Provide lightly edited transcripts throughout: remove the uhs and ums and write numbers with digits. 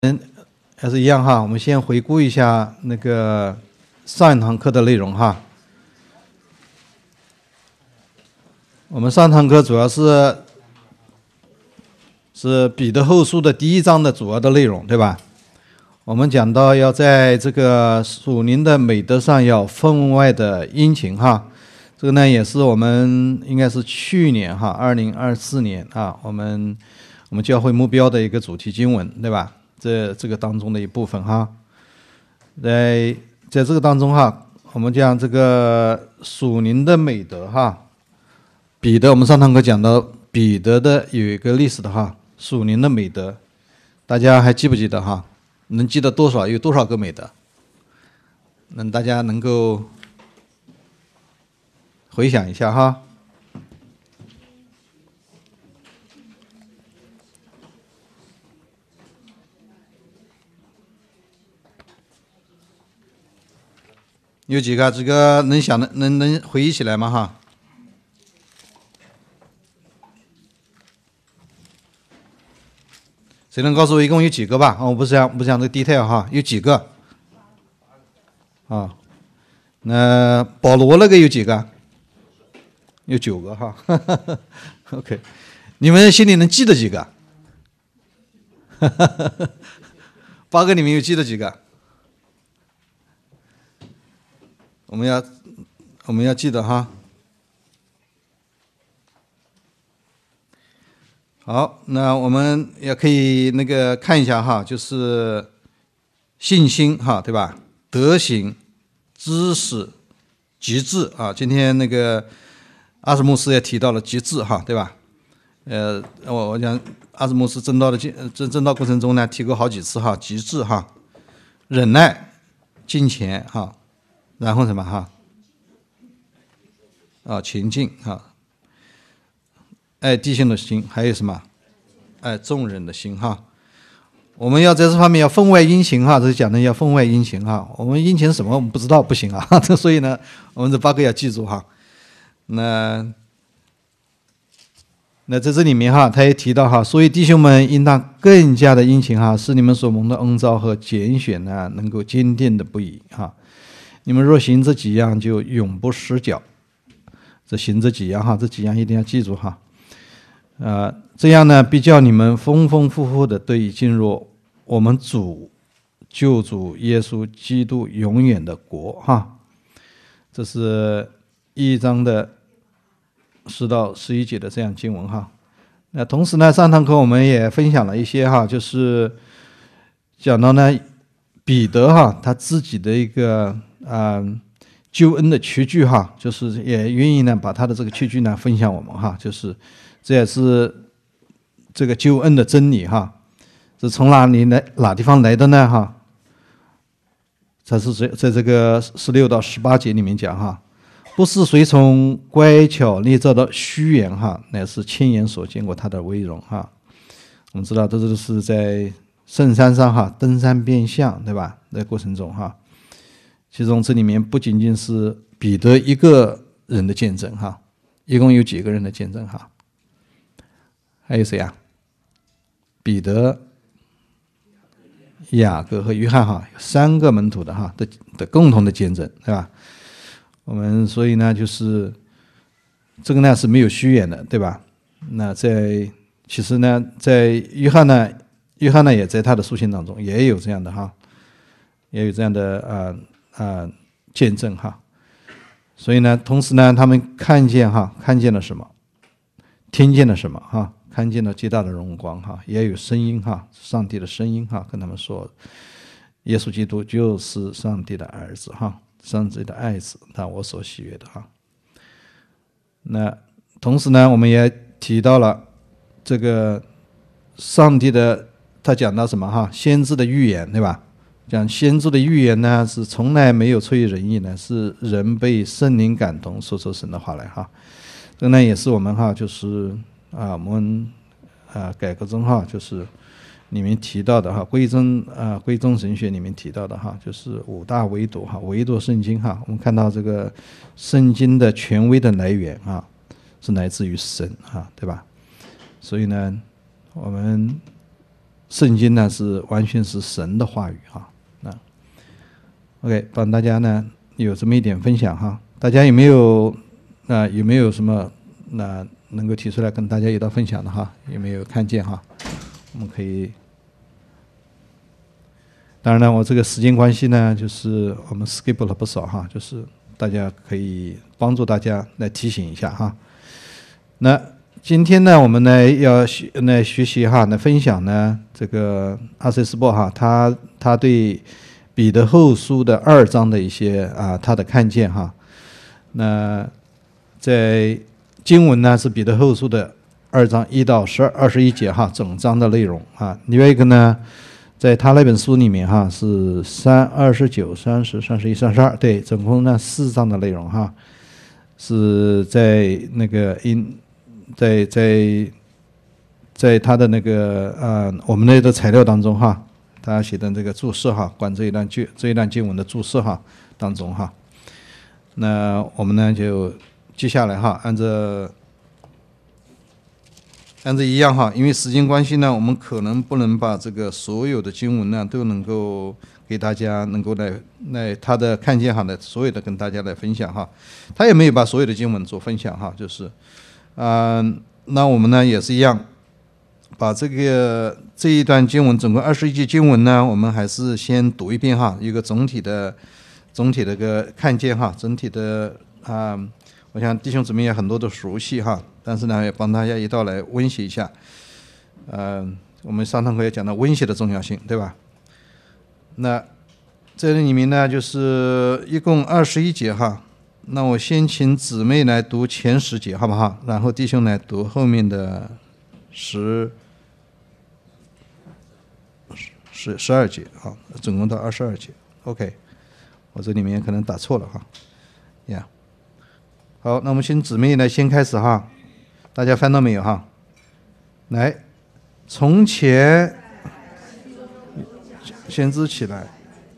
还是一样哈，我们先回顾一下那个上一堂课的内容哈。我们上堂课主要是彼得后书的第一章的主要的内容，对吧？我们讲到要在这个属灵的美德上要分外的殷勤哈。这个呢也是我们应该是去年哈2024年啊，我们教会目标的一个主题经文，对吧？这个当中的一部分哈。在这个当中哈，我们讲这个属灵的美德哈。彼得，我们上堂课讲到彼得的有一个历史的哈，属灵的美德，大家还记不记得哈？能记得多少？有多少个美德？大家能够回想一下哈。有几个？这个能想的能回忆起来吗？哈。谁能告诉我一共有几个吧？我不讲这个 detail 哈，有几个？啊，那保罗那个有几个？有9个哈。OK， 你们心里能记得几个？8个里面有记得几个？我们要记得哈。好，那我们也可以看一下哈，就是信心哈，对吧？德行、知识、极致啊。今天阿什牧师也提到了极致哈，对吧？我讲阿什牧师证道过程中呢，提过好几次哈，极致哈，忍耐、敬虔哈，然后什么哈？前进哈。爱弟兄的心，还有什么？爱众人的心哈。我们要在这方面要分外殷勤哈，这是讲的要分外殷勤哈。我们殷勤什么我们不知道，不行啊。所以呢，我们这8个要记住哈。那在这里面哈，他也提到哈，所以弟兄们应当更加的殷勤哈，使你们所蒙的恩召和拣选呢，能够坚定的不移哈。你们若行这几样，就永不失脚。这行这几样哈，这几样一定要记住哈。这样呢，必叫你们丰丰富富的得以进入我们救主耶稣基督永远的国哈。这是1章的10到11节的这样经文哈。那同时呢，上堂课我们也分享了一些哈，就是讲到呢彼得哈他自己的一个救恩的器具哈，就是也愿意呢把他的这个器具呢分享我们哈，就是这也是这个救恩的真理哈。是从哪地方来的呢哈？它是在这个16到18节里面讲哈，不是随从乖巧捏造的虚言哈，乃是亲眼所见过他的威荣哈。我们知道这都是在圣山上哈登山变相，对吧？在过程中哈，其中这里面不仅仅是彼得一个人的见证哈，一共有几个人的见证哈？还有谁啊？彼得、雅各和约翰哈，有3个门徒的哈的共同的见证，对吧？我们所以呢，就是这个呢是没有虚言的，对吧？那其实呢，在约翰呢也在他的书信当中也有这样的哈，也有这样的见证哈。所以呢，同时呢，他们看见了什么，听见了什么哈。看见了极大的荣光哈，也有声音哈，上帝的声音哈，跟他们说，耶稣基督就是上帝的儿子哈，上帝的爱子，他我所喜悦的哈。那同时呢，我们也提到了这个上帝的，他讲到什么哈？先知的预言，对吧？讲先知的预言呢，是从来没有出于人意呢，是人被圣灵感动说出神的话来哈。这个呢，也是我们哈，就是我们改革中哈，就是里面提到的哈，归宗神学里面提到的哈，就是5大唯独哈，唯独圣经哈。我们看到这个圣经的权威的来源啊，是来自于神哈，对吧？所以呢，我们圣经呢是完全是神的话语哈。那 OK， 帮大家呢有这么一点分享哈。大家有没有什么能够提出来跟大家一道分享的哈？有没有看见哈？我们可以。当然呢，我这个时间关系呢，就是我们 skip 了不少哈，就是大家可以帮助大家来提醒一下哈。那今天呢，我们呢要来学习哈，来分享呢这个阿塞斯波哈，他对彼得后书的2章的一些他的看见哈。那在经文呢是彼得后书的2章1到21节哈，整章的内容啊。另外一个呢，在他那本书里面哈是29、30、31、32，对，总共呢4章的内容哈，是在那个在他的那个我们的材料当中哈，他写的这个注释哈，关这一段经文的注释哈当中哈。那我们呢就接下来哈，按照一样哈，因为时间关系呢，我们可能不能把这个所有的经文呢都能够给大家能够来他的看见哈的所有的跟大家来分享哈。他也没有把所有的经文做分享哈，就是那我们呢也是一样，把这一段经文总共21节经文呢，我们还是先读一遍哈，一个总体的个看见哈，整体的我想弟兄姊妹也很多都熟悉哈，但是呢也帮大家一道来温习一下。我们上堂课也讲到温习的重要性，对吧？那这里面呢就是一共21节哈，那我先请姊妹来读前10节好不好？然后弟兄来读后面的12节啊，总共到22节。OK， 我这里面可能打错了哈。呀，好，那我们请姊妹来先开始哈，大家翻到没有哈？来，从前先知起来。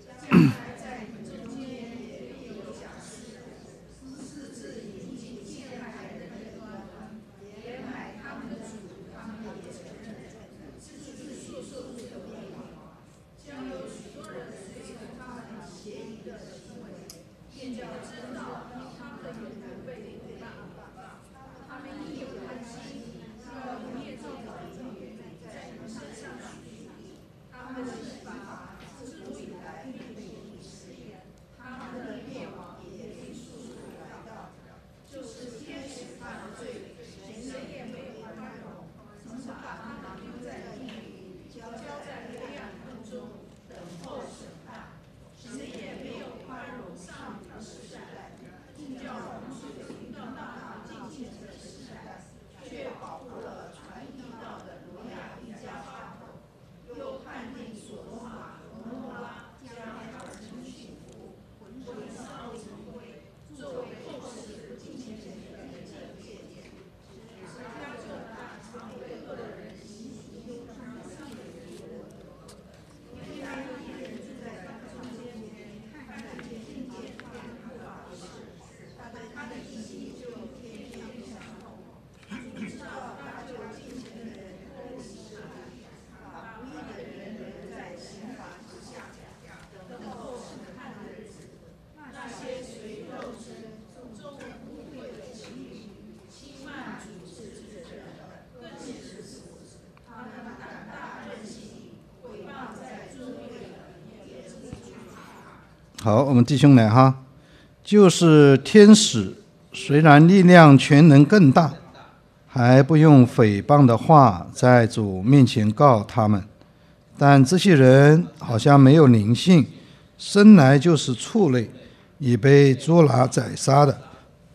好，我们弟兄来哈，就是天使虽然力量全能更大，还不用诽谤的话在主面前告他们，但这些人好像没有灵性，生来就是畜类，已被捉拿宰杀的。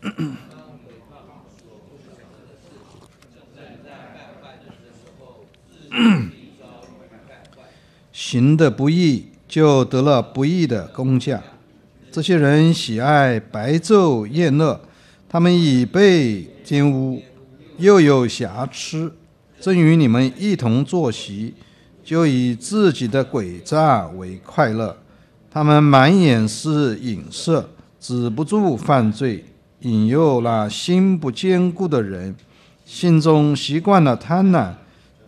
行的不义，就得了不义的工价。这些人喜爱白昼宴乐，他们已被玷污，又有瑕疵，正与你们一同坐席，就以自己的诡诈为快乐。他们满眼是隐射，止不住犯罪，引诱那心不坚固的人，心中习惯了贪婪，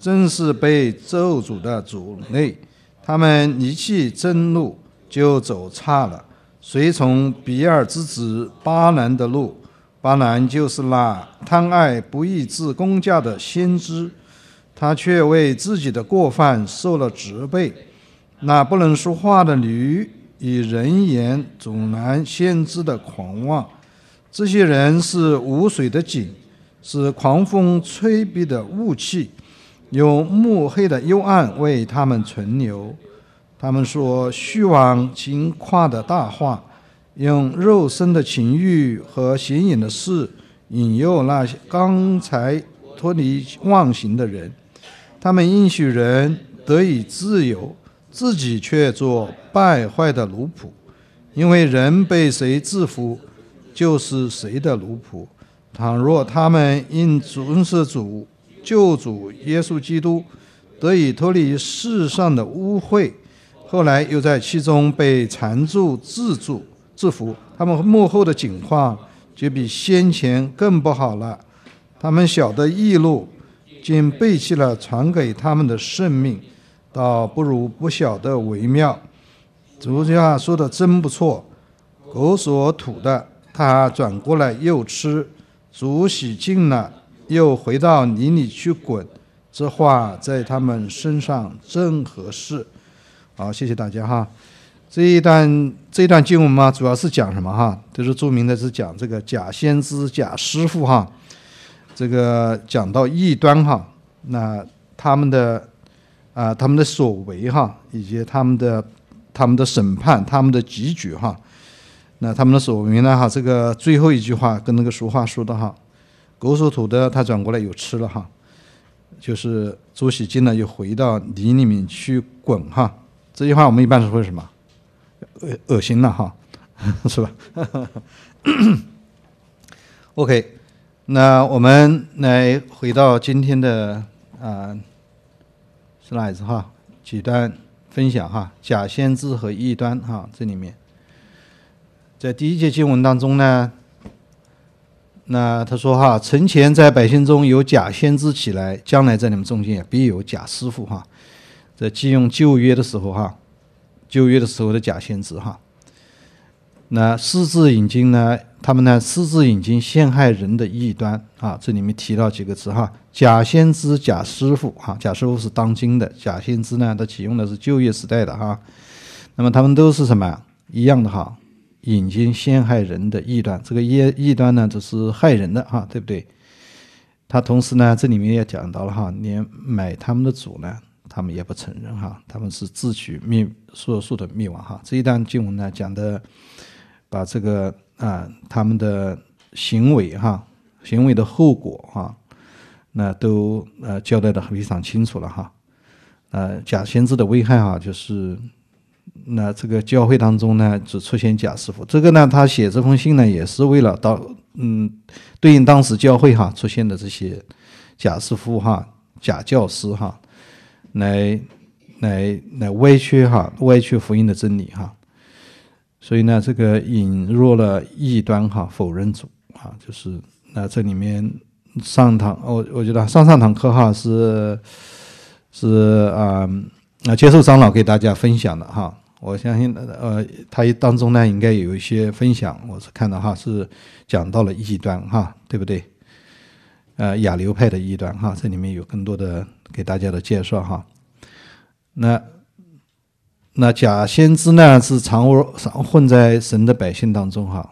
正是被咒诅的族类。他们离弃真路，就走岔了，随从比尔之子巴兰的路。巴兰就是那贪爱不义之工价的先知，他却为自己的过犯受了责备。那不能说话的驴以人言阻拦先知的狂妄。这些人是无水的井，是狂风吹逼的雾气，有墨黑的幽暗为他们存留。他们说虚妄轻夸的大话，用肉身的情欲和显眼的事引诱那些刚才脱离妄行的人。他们应许人得以自由，自己却做败坏的奴仆。因为人被谁制服，就是谁的奴仆。倘若他们因尊视主救主耶稣基督，得以脱离世上的污秽，后来又在其中被缠住制服，他们幕后的景况就比先前更不好了。他们晓得义路，竟背弃了传给他们的圣命，倒不如不晓得为妙。主家说的真不错，狗所吐的，他转过来又吃；主洗净了，又回到泥里去滚。这话在他们身上正合适。好，谢谢大家哈。这一段经文嘛，主要是讲什么哈？就是著名的是讲这个假先知、假师傅哈。这个讲到异端哈，那他们的所为哈，以及他们的审判、他们的结局哈。那他们的所为呢哈，这个最后一句话跟那个俗话说的哈，狗所吐的，他转过来又吃了哈。就是主洗净了，又回到泥里面去滚哈。这句话我们一般是会什么？恶心了哈，是吧？OK， 那我们来回到今天的slides 哈，几段分享哈，假先知和异端哈，这里面，在第一节经文当中呢，那他说哈，从前在百姓中有假先知起来，将来在你们中间也必有假师傅哈。在借用旧约的时候哈，旧约的时候的假先知哈，那私自引经呢，他们呢私自引经陷害人的异端啊，这里面提到几个字哈，假先知、假师傅哈，假师傅是当今的，假先知呢，他启用的是旧约时代的哈。那么他们都是什么一样的哈？引经陷害人的异端，这个异端呢，就是害人的哈，对不对？他同时呢，这里面也讲到了哈，连买他们的主呢，他们也不承认哈，他们是自取所述的灭亡哈。这一段经文呢，讲的把这个他们的行为哈，行为的后果哈，那都交代的非常清楚了哈。假先知的危害哈，就是那这个教会当中呢，只出现假师傅。这个呢，他写这封信呢，也是为了对应当时教会哈出现的这些假师傅哈、假教师哈，来歪曲福音的真理哈。所以呢，这个引入了异端哈，否认主哈，就是那这里面上堂我觉得上堂课哈是接受长老给大家分享的哈。我相信他当中呢应该有一些分享，我是看到哈是讲到了异端哈，对不对？亚流派的异端哈，这里面有更多的给大家的介绍哈。那假先知呢是常混在神的百姓当中哈。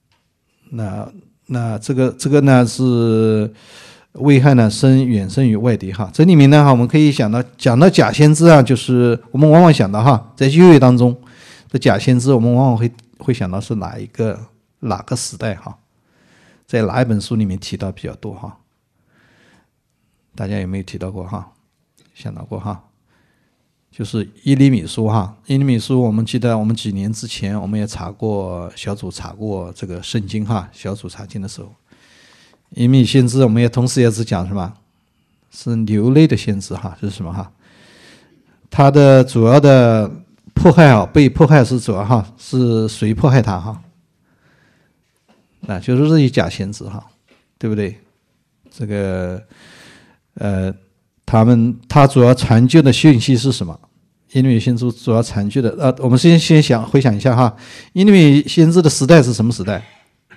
那这个呢是危害呢远胜于外敌哈。这里面呢我们可以讲到假先知啊，就是我们往往想到哈，在旧约当中的假先知，我们往往会想到是哪个时代哈，在哪一本书里面提到比较多哈？大家有没有提到过哈？想到过哈？就是耶利米书哈，耶利米书我们记得我们几年之前我们也小组查过这个圣经哈，小组查经的时候，耶利米先知我们也同时也是讲什么？是流泪的先知哈，就是什么哈？他的主要的迫害啊，被迫害是主要哈，是谁迫害他哈？那就是这些假先知哈，对不对？这个他主要传递的信息是什么？耶利米先知主要传递的我们先回想一下哈，耶利米先知的时代是什么时代？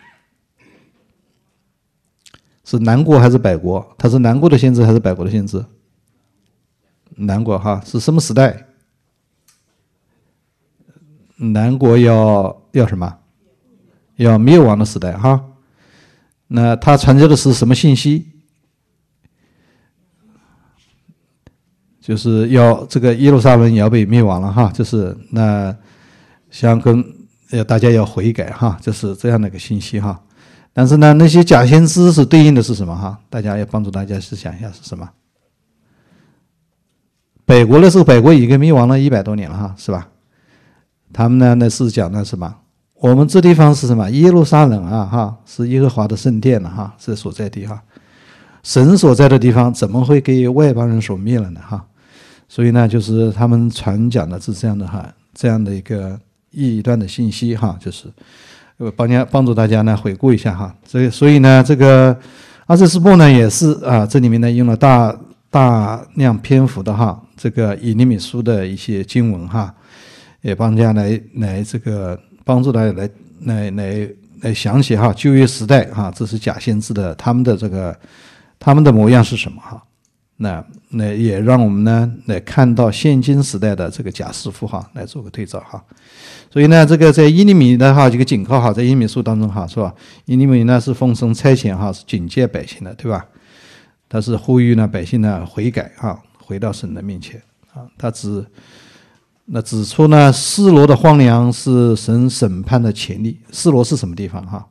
是南国还是北国？他是南国的先知还是北国的先知？南国哈，是什么时代？南国要什么？要灭亡的时代哈。那他传递的是什么信息？就是要这个耶路撒冷也要被灭亡了哈，就是那想跟大家要悔改哈，就是这样的一个信息哈。但是呢，那些假先知是对应的是什么哈？大家要帮助大家去想一下是什么？北国的时候，北国已经灭亡了100多年了哈，是吧？他们呢，那是讲的什么？我们这地方是什么？耶路撒冷啊哈，是耶和华的圣殿了哈，是所在地哈。神所在的地方怎么会给外邦人所灭了呢哈？所以呢，就是他们传讲的是这样的哈，这样的一个异端的信息哈，就是帮助大家呢回顾一下哈。所以呢，这个阿瑟斯波呢也是这里面呢用了大量篇幅的哈，这个以利米书的一些经文哈，也帮大家来这个帮助大家来想起哈旧约时代哈，这是假先知的他们的模样是什么哈？那也让我们呢来看到现今时代的这个假师傅哈，来做个对照哈。所以呢，这个在耶利米的哈这个警告哈，在耶利米书当中哈，是吧？耶利米呢是奉神差遣哈，是警戒百姓的，对吧？他是呼吁呢百姓呢悔改哈，回到神的面前啊。他指出呢，示罗的荒凉是神审判的前例。示罗是什么地方哈？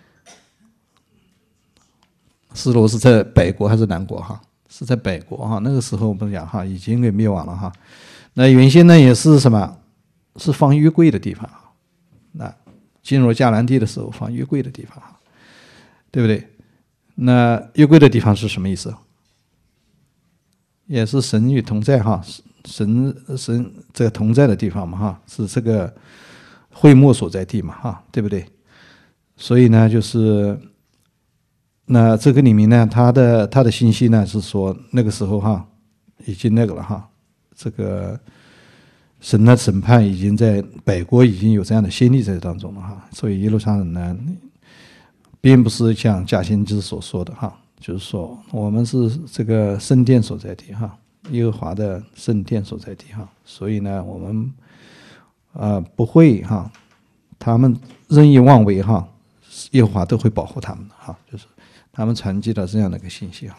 示罗是在北国还是南国哈？是在北国哈。那个时候我们讲哈，已经给灭亡了哈。那原先呢也是什么？是放约柜的地方啊。那进入迦南地的时候放约柜的地方哈，对不对？那约柜的地方是什么意思？也是神与同在哈，神这个同在的地方嘛哈，是这个会幕所在地嘛哈，对不对？所以呢，就是那这个里面呢，他的信息呢是说那个时候哈，已经那个了哈，这个神的审判已经在北国已经有这样的先例在当中了哈，所以耶路撒冷呢，并不是像假先知所说的哈，就是说我们是这个圣殿所在地哈，耶和华的圣殿所在地哈，所以呢，我们不会哈，他们任意妄为哈，耶和华都会保护他们的哈，就是他们传递了这样的一个信息哈。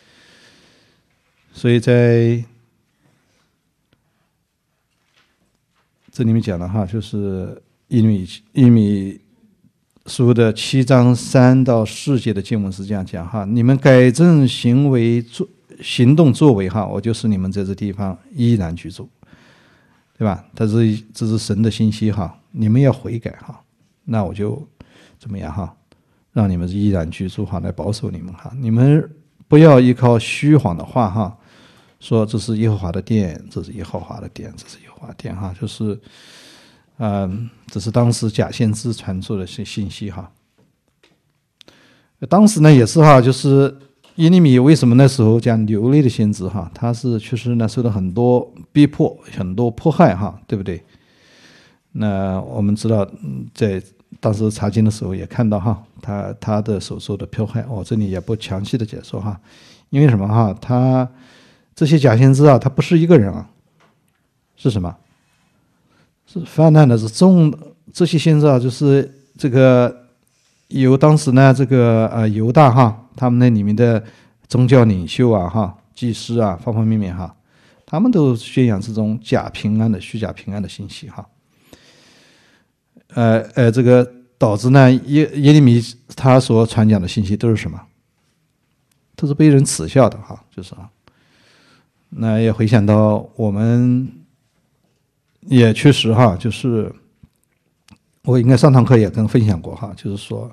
所以在这里面讲的哈，就是耶利米书的7章3到4节的经文是这样讲哈：你们改正行为行动作为哈，我就使你们在这地方依然居住，对吧？这是神的信息哈，你们要悔改哈，那我就怎么样哈，让你们依然居住哈，来保守你们哈。你们不要依靠虚谎的话哈，说这是耶和华的殿，这是耶和华的殿，这是耶和华的殿哈，就是这是当时假先知传出的信息哈。当时呢也是哈，就是耶利米为什么那时候讲流泪的先知哈，他是确实呢受到很多逼迫、很多迫害哈，对不对？那我们知道，在当时查经的时候也看到哈，他的所受的迫害，我这里也不详细的解说哈，因为什么哈？他这些假先知啊，他不是一个人啊，是什么？是泛滥的，是这些先知啊，就是这个由当时呢这个犹大哈，他们那里面的宗教领袖啊哈，祭司啊，方方面面哈，他们都宣扬这种假平安的虚假平安的信息哈。这个导致呢耶利米他所传讲的信息都是什么？都是被人耻笑的哈，就是啊。那也回想到我们也确实哈，就是我应该上堂课也跟分享过哈，就是说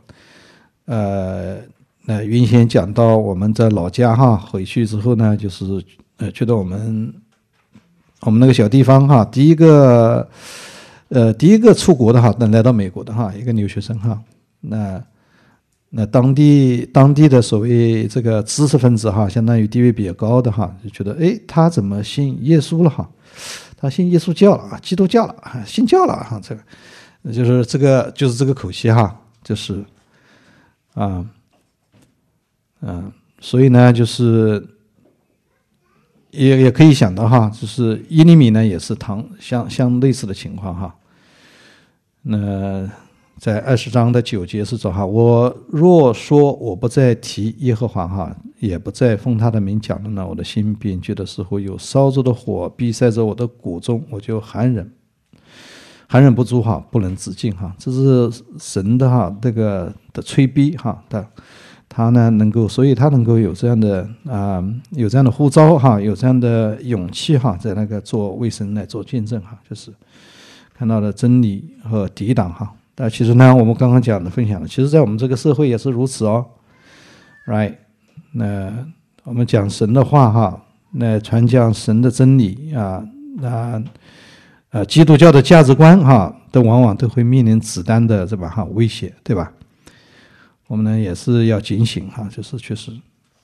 原先讲到我们在老家哈，回去之后呢，就是觉得我们那个小地方哈，第一个出国的哈，来到美国的哈，一个留学生哈，那那当地的所谓这个知识分子哈，相当于地位比较高的哈，就觉得哎，他怎么信耶稣了哈？他信耶稣教了啊，基督教了啊，信教了哈，这个就是这个口气哈，就是所以呢，就是也可以想到哈，就是耶利米呢也是像类似的情况哈。那在20章的9节是说哈，我若说我不再提耶和华哈，也不再奉他的名讲了呢，我的心便觉得似乎有烧着的火逼塞着我的骨中，我就含忍不住哈，不能自禁哈。这是神的哈这个的催逼哈，他呢所以他能够有这样的有这样的呼召哈，有这样的勇气哈，在那个为神来做见证哈，就是看到了真理和抵挡哈。但其实呢，我们刚刚分享的，其实在我们这个社会也是如此哦 ，right？ 那我们讲神的话哈，那传讲神的真理基督教的价值观哈，往往都会面临子弹的威胁，对吧？我们呢也是要警醒哈，就是确实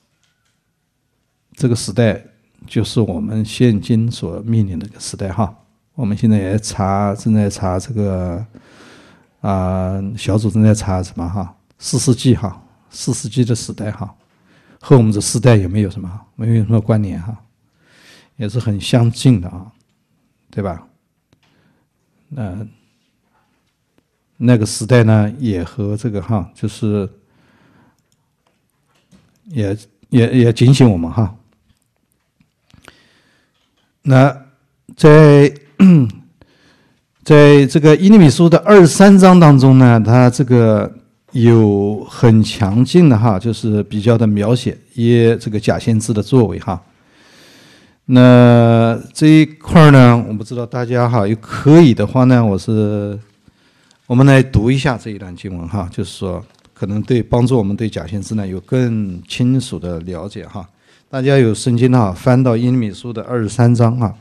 这个时代就是我们现今所面临的一个时代哈。我们现在也正在查这个小组正在查什么哈，4世纪的时代哈，和我们这时代有没有什么关联哈？也是很相近的啊，对吧？那个时代呢，也和这个哈，就是也警醒我们哈。那在这个耶利米书的23章当中呢，它这个有很强劲的哈，就是比较的描写这个假先知的作为哈。那这一块呢，我不知道大家哈，可以的话呢，我们来读一下这一段经文哈，就是说可能帮助我们对假先知呢有更清楚的了解哈。大家有圣经哈，翻到耶利米书的23章哈。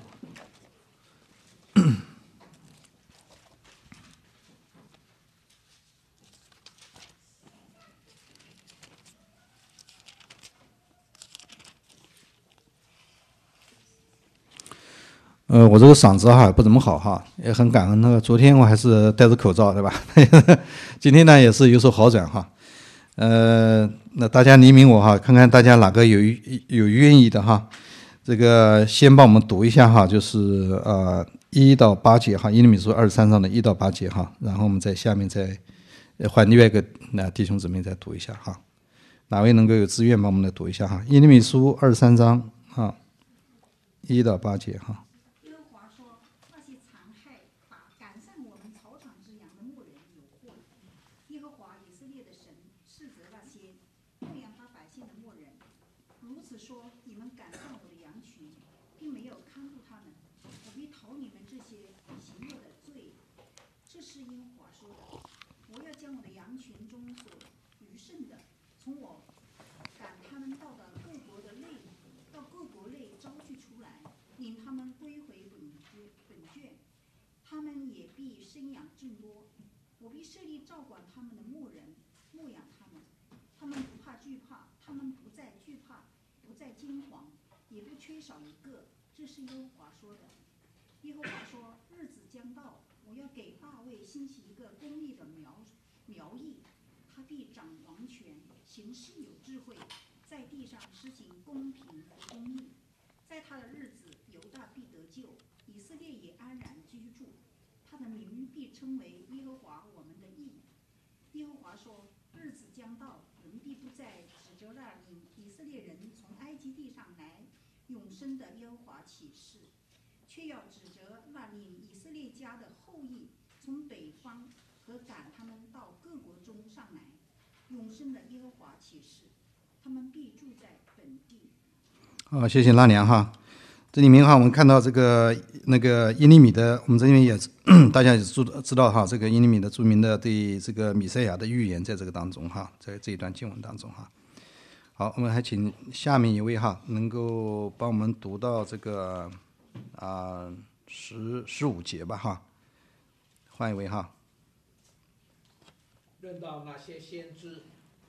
我这个嗓子哈不怎么好哈，也很感恩那个昨天我还是戴着口罩对吧？今天呢也是有所好转哈。那大家黎明我哈，看看大家哪个有愿意的哈，这个先帮我们读一下哈，就是1到8节哈，耶利米书23章的1到8节哈，然后我们在下面再换另外一个弟兄姊妹再读一下哈。哪位能够有自愿帮我们来读一下哈？耶利米书23章哈，1到8节哈。好，谢谢拉娘哈。这里面哈，我们看到这个耶利米的，我们这里面也大家也知道哈，这个耶利米的著名的对这个弥赛亚的预言，在这个当中哈，在这一段经文当中哈。好，我们还请下面一位哈，能够帮我们读到这个15节吧哈。换一位哈。 论到那些先知，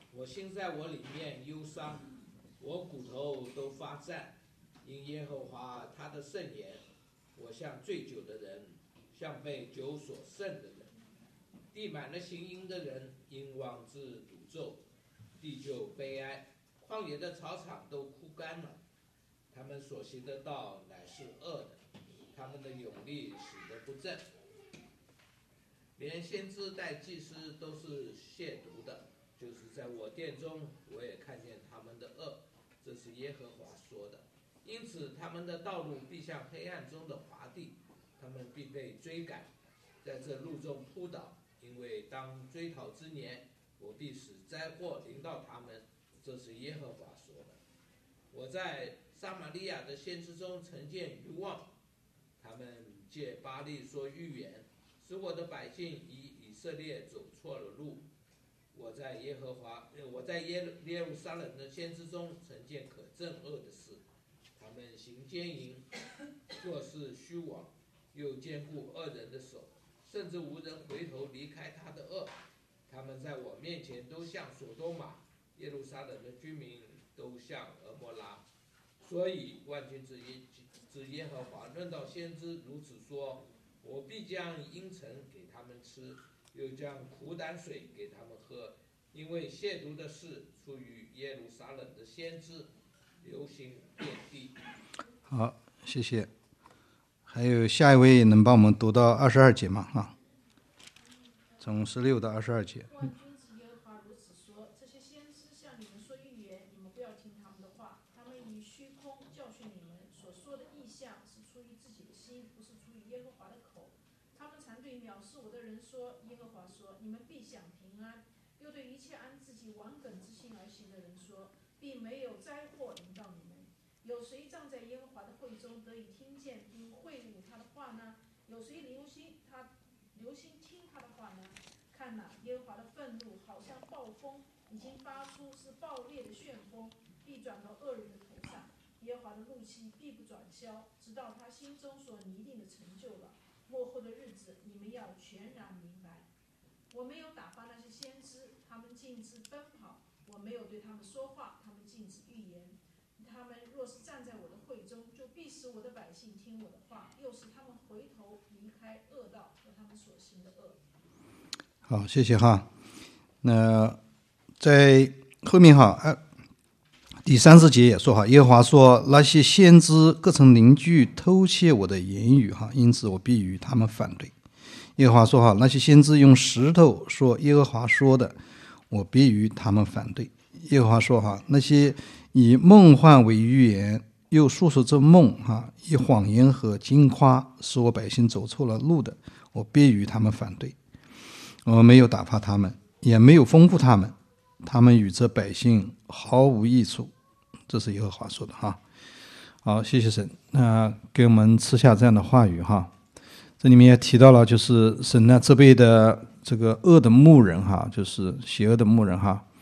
我心在我里面忧伤，我骨头都发战，因耶和华他的圣言，我像醉酒的人，像被酒所胜的人。地满了行淫的人，因妄自诅咒，地就悲哀，旷野的草场都枯干了。他们所行的道乃是恶的，他们的勇力使得不正。连先知带祭司都是亵渎的，就是在我殿中，我也看见他们的恶，这是耶和华说的。因此他们的道路必像黑暗中的滑地，他们必被追赶，在这路中扑倒，因为当追讨之年，我必使灾祸临到他们，这是耶和华说的。我在撒玛利亚的先知中曾见愚妄，他们借巴力说预言，使我的百姓以色列走错了路。我在耶路撒冷的先知中曾见可憎恶的事，他们行奸淫，做事虚妄，又坚固恶人的手，甚至无人回头离开他的恶。他们在我面前都像所多玛，耶路撒冷的居民都像俄摩拉。所以万军之耶和华论到先知如此说：我必将阴沉给他们吃，又将苦胆水给他们喝，因为亵渎的事出于耶路撒冷的先知，流行遍地。 好，谢谢。还有下一位能帮我们读到22节吗？从16到22节。 万军之耶和华如此说：这些先知向你们说预言，你们不要听他们的话，他们以虚空教训你们，所说的异象是出于自己的心，不是出于耶和华的口。他们常对藐视我的人说：耶和华说，你们必享平安；又对一切按自己顽梗之心而行的人说，必没有灾祸临到你们。有谁站在耶和华的会中得以听见并会悟他的话呢？有谁留心听他的话呢？看哪，耶和华的愤怒好像暴风，已经发出，是暴烈的旋风，必转到恶人的头上。耶和华的怒气必不转消，直到他心中所拟定的成就了。末后的日子，你们要全然明白。我没有打发那些先知，他们径自奔跑；我没有对他们说话，他们径自预言。他们若是站在我的会中，就必使我的百姓听我的话，又使他们回头离开恶道和他们所行的恶。 好，谢谢哈。那在后面第30节也说哈，耶和华说，那些先知各曾邻居偷窃我的言语因此我必与他们反对。耶和华说那些先知用石头说耶和华说的，我必与他们反对。耶和华说那些以梦幻为预言，又述说这梦以谎言和惊夸使我百姓走错了路的，我必与他们反对。我没有打发他们，也没有吩咐他们，他们与这百姓毫无益处。这是耶和华说的好，谢谢神。给我们赐下这样的话语这里面也提到了，就是神呢责备的这个恶的牧人就是邪恶的牧人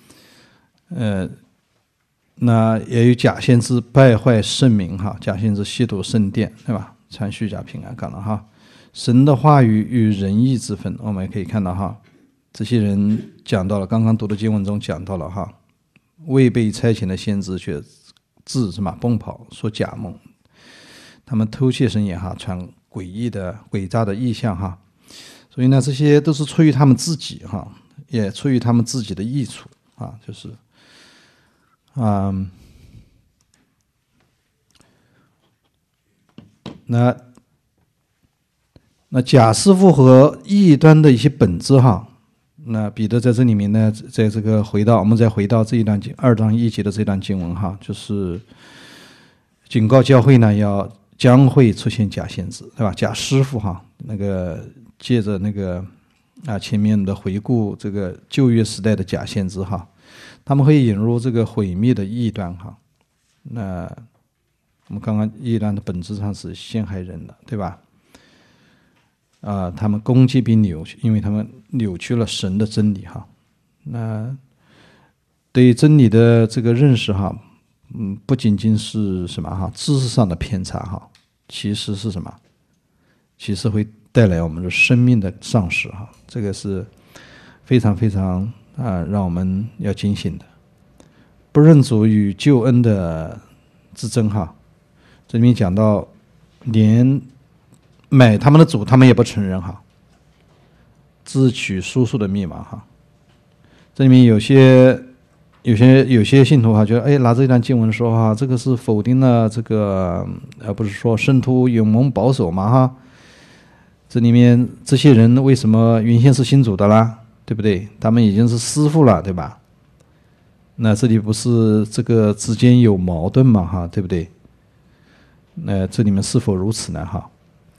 那也有假先知败坏圣名假先知亵渎圣殿，对吧？传虚假平安，看了神的话语与仁义之分，我们也可以看到这些人讲到了，刚刚读的经文中讲到了未被差遣的先知却自奔跑说假梦，他们偷窃神言传诡诈的异象所以呢，这些都是出于他们自己也出于他们自己的益处就是那假师傅和异端的一些本质那彼得在这里面呢，在这个我们再回到这一段2章1节的这段经文就是警告教会呢将会出现假先知，对吧？假师傅那个借着那个前面的回顾这个旧约时代的假先知他们会引入这个毁灭的异端那我们刚刚异端的本质上是陷害人的，对吧？他们攻击并扭曲，因为他们扭曲了神的真理那对于真理的这个认识不仅仅是什么知识上的偏差其实是什么？其实会带来我们的生命的丧失这个是非常非常让我们要警醒的。不认主与救恩的之争哈，这里面讲到连买他们的主他们也不承认哈，自取叔叔的密码哈。这里面有些信徒哈，觉得拿这一段经文说哈，这个是否定了这个不是说圣徒永蒙保守嘛哈？这里面这些人为什么原先是信主的啦？对不对？他们已经是师父了，对吧？那这里不是这个之间有矛盾嘛哈？对不对？那这里面是否如此呢哈？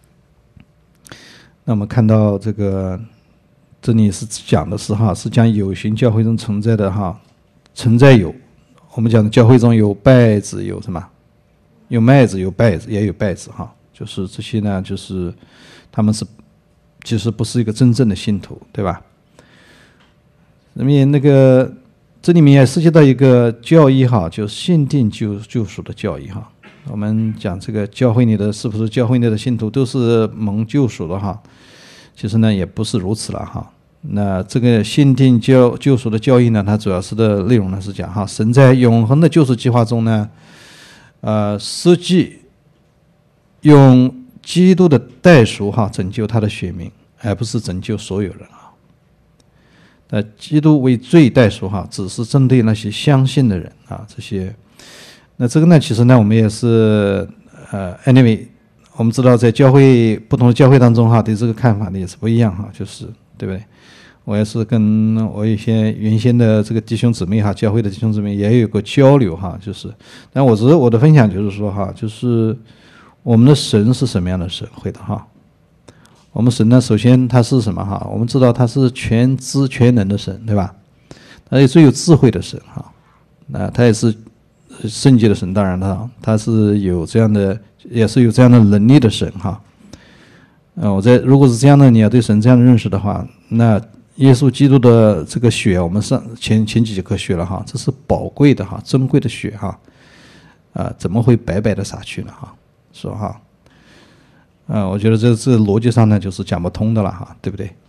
那我们看到这个，这里是讲的是哈，是讲有形教会中存在的哈，存在有，我们讲的教会中有稗子，有什么？有麦子，有稗子，也有稗子哈。就是这些呢，就是他们是其实不是一个真正的信徒，对吧？那么那个这里面也涉及到一个教义哈，就是限定救赎的教义哈。我们讲这个教会里的是不是教会里的信徒都是蒙救赎的哈？其实呢也不是如此了哈。那这个限定救赎的教义呢，它主要是的内容呢是讲哈，神在永恒的救赎计划中呢，实际用基督的代赎哈拯救他的选民，而不是拯救所有人啊。基督为罪代赎哈，只是针对那些相信的人啊，这些。那这个呢，其实呢，我们也是anyway， 我们知道在不同的教会当中哈，对这个看法的也是不一样哈，就是对不对？我也是跟我一些原先的这个弟兄姊妹哈，教会的弟兄姊妹也有个交流哈，就是，但我的分享就是说哈，就是我们的神是什么样的神会的哈？我们神呢，首先他是什么哈？我们知道他是全知全能的神，对吧？他也最有智慧的神哈。那他也是圣洁的神，当然他是有这样的，也是有这样的能力的神哈。如果是这样的，你要对神这样的认识的话，那耶稣基督的这个血，我们前几节课学了哈，这是宝贵的哈，珍贵的血哈，怎么会白白的洒去呢哈？是哈。我觉得这逻辑上呢就是讲不通的了哈，对不对？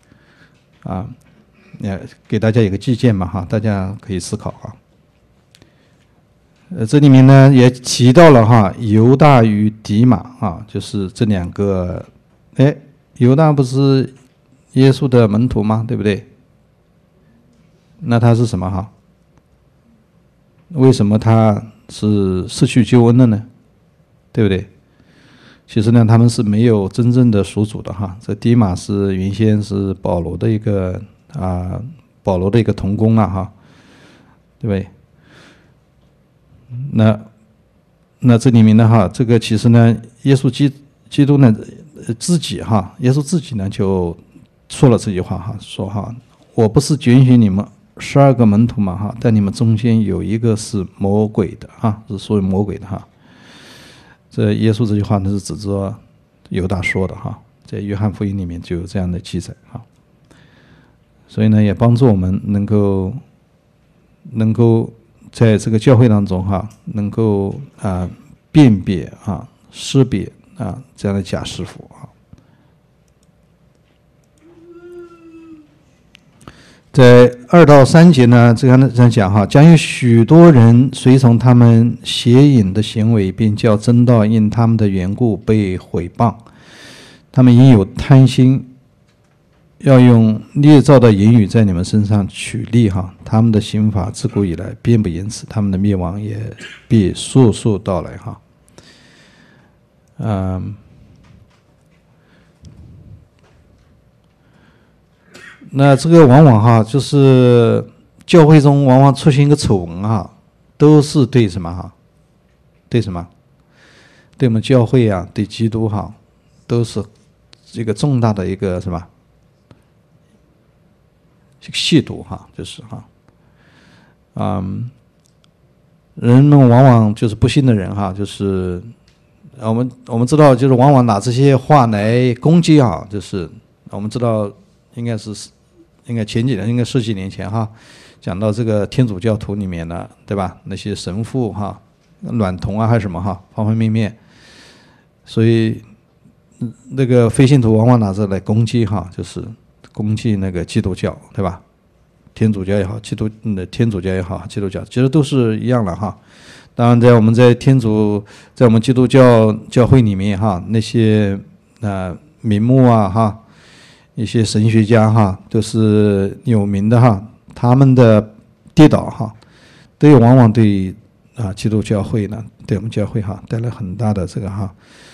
也给大家一个意见嘛哈，大家可以思考哈。这里面呢也提到了哈，犹大与迪马啊，就是这两个。犹大不是耶稣的门徒吗？对不对？那他是什么哈？为什么他是失去救恩了呢？对不对？其实呢，他们是没有真正的属主的哈。这迪马是原先是保罗的一个同工了哈，对不对？那这里面呢哈，这个其实呢，耶稣基督呢自己哈，耶稣自己呢就说了这句话哈，说哈，我不是拣选你们12个门徒嘛哈，但你们中间有一个是魔鬼的哈，是属于魔鬼的哈。这耶稣这句话呢是指着犹大说的哈，在约翰福音里面就有这样的记载哈。所以呢，也帮助我们能够在这个教会当中哈，能够辨别识别这样的假师傅啊。在2到3节呢，这样讲哈，将有许多人随从他们邪淫的行为，并叫真道因他们的缘故被毁谤。他们因有贪心，要用捏造的言语在你们身上取利哈。他们的刑罚自古以来并不延迟，他们的灭亡也必速速到来哈。那这个往往哈，就是教会中往往出现一个丑闻哈，都是对什么哈？对什么？对我们教会啊，对基督哈，都是一个重大的一个什么？亵渎哈，就是哈，人们往往就是不信的人哈，就是我们知道，就是往往拿这些话来攻击啊，就是我们知道应该前几年，应该10几年前哈，讲到这个天主教徒里面的，对吧？那些神父哈，娈童还是什么哈，方方面面，所以那个非信徒往往拿着来攻击哈，就是攻击那个基督教，对吧？ 天主教也好，天主教也好，基督教其实都是一样了哈。当然，在我们基督教会里面哈，那些名目啊哈，一些神学家哈，都是有名的哈，他们的跌倒哈，都有往往对基督教会呢，对我们教会哈带来很大的这个哈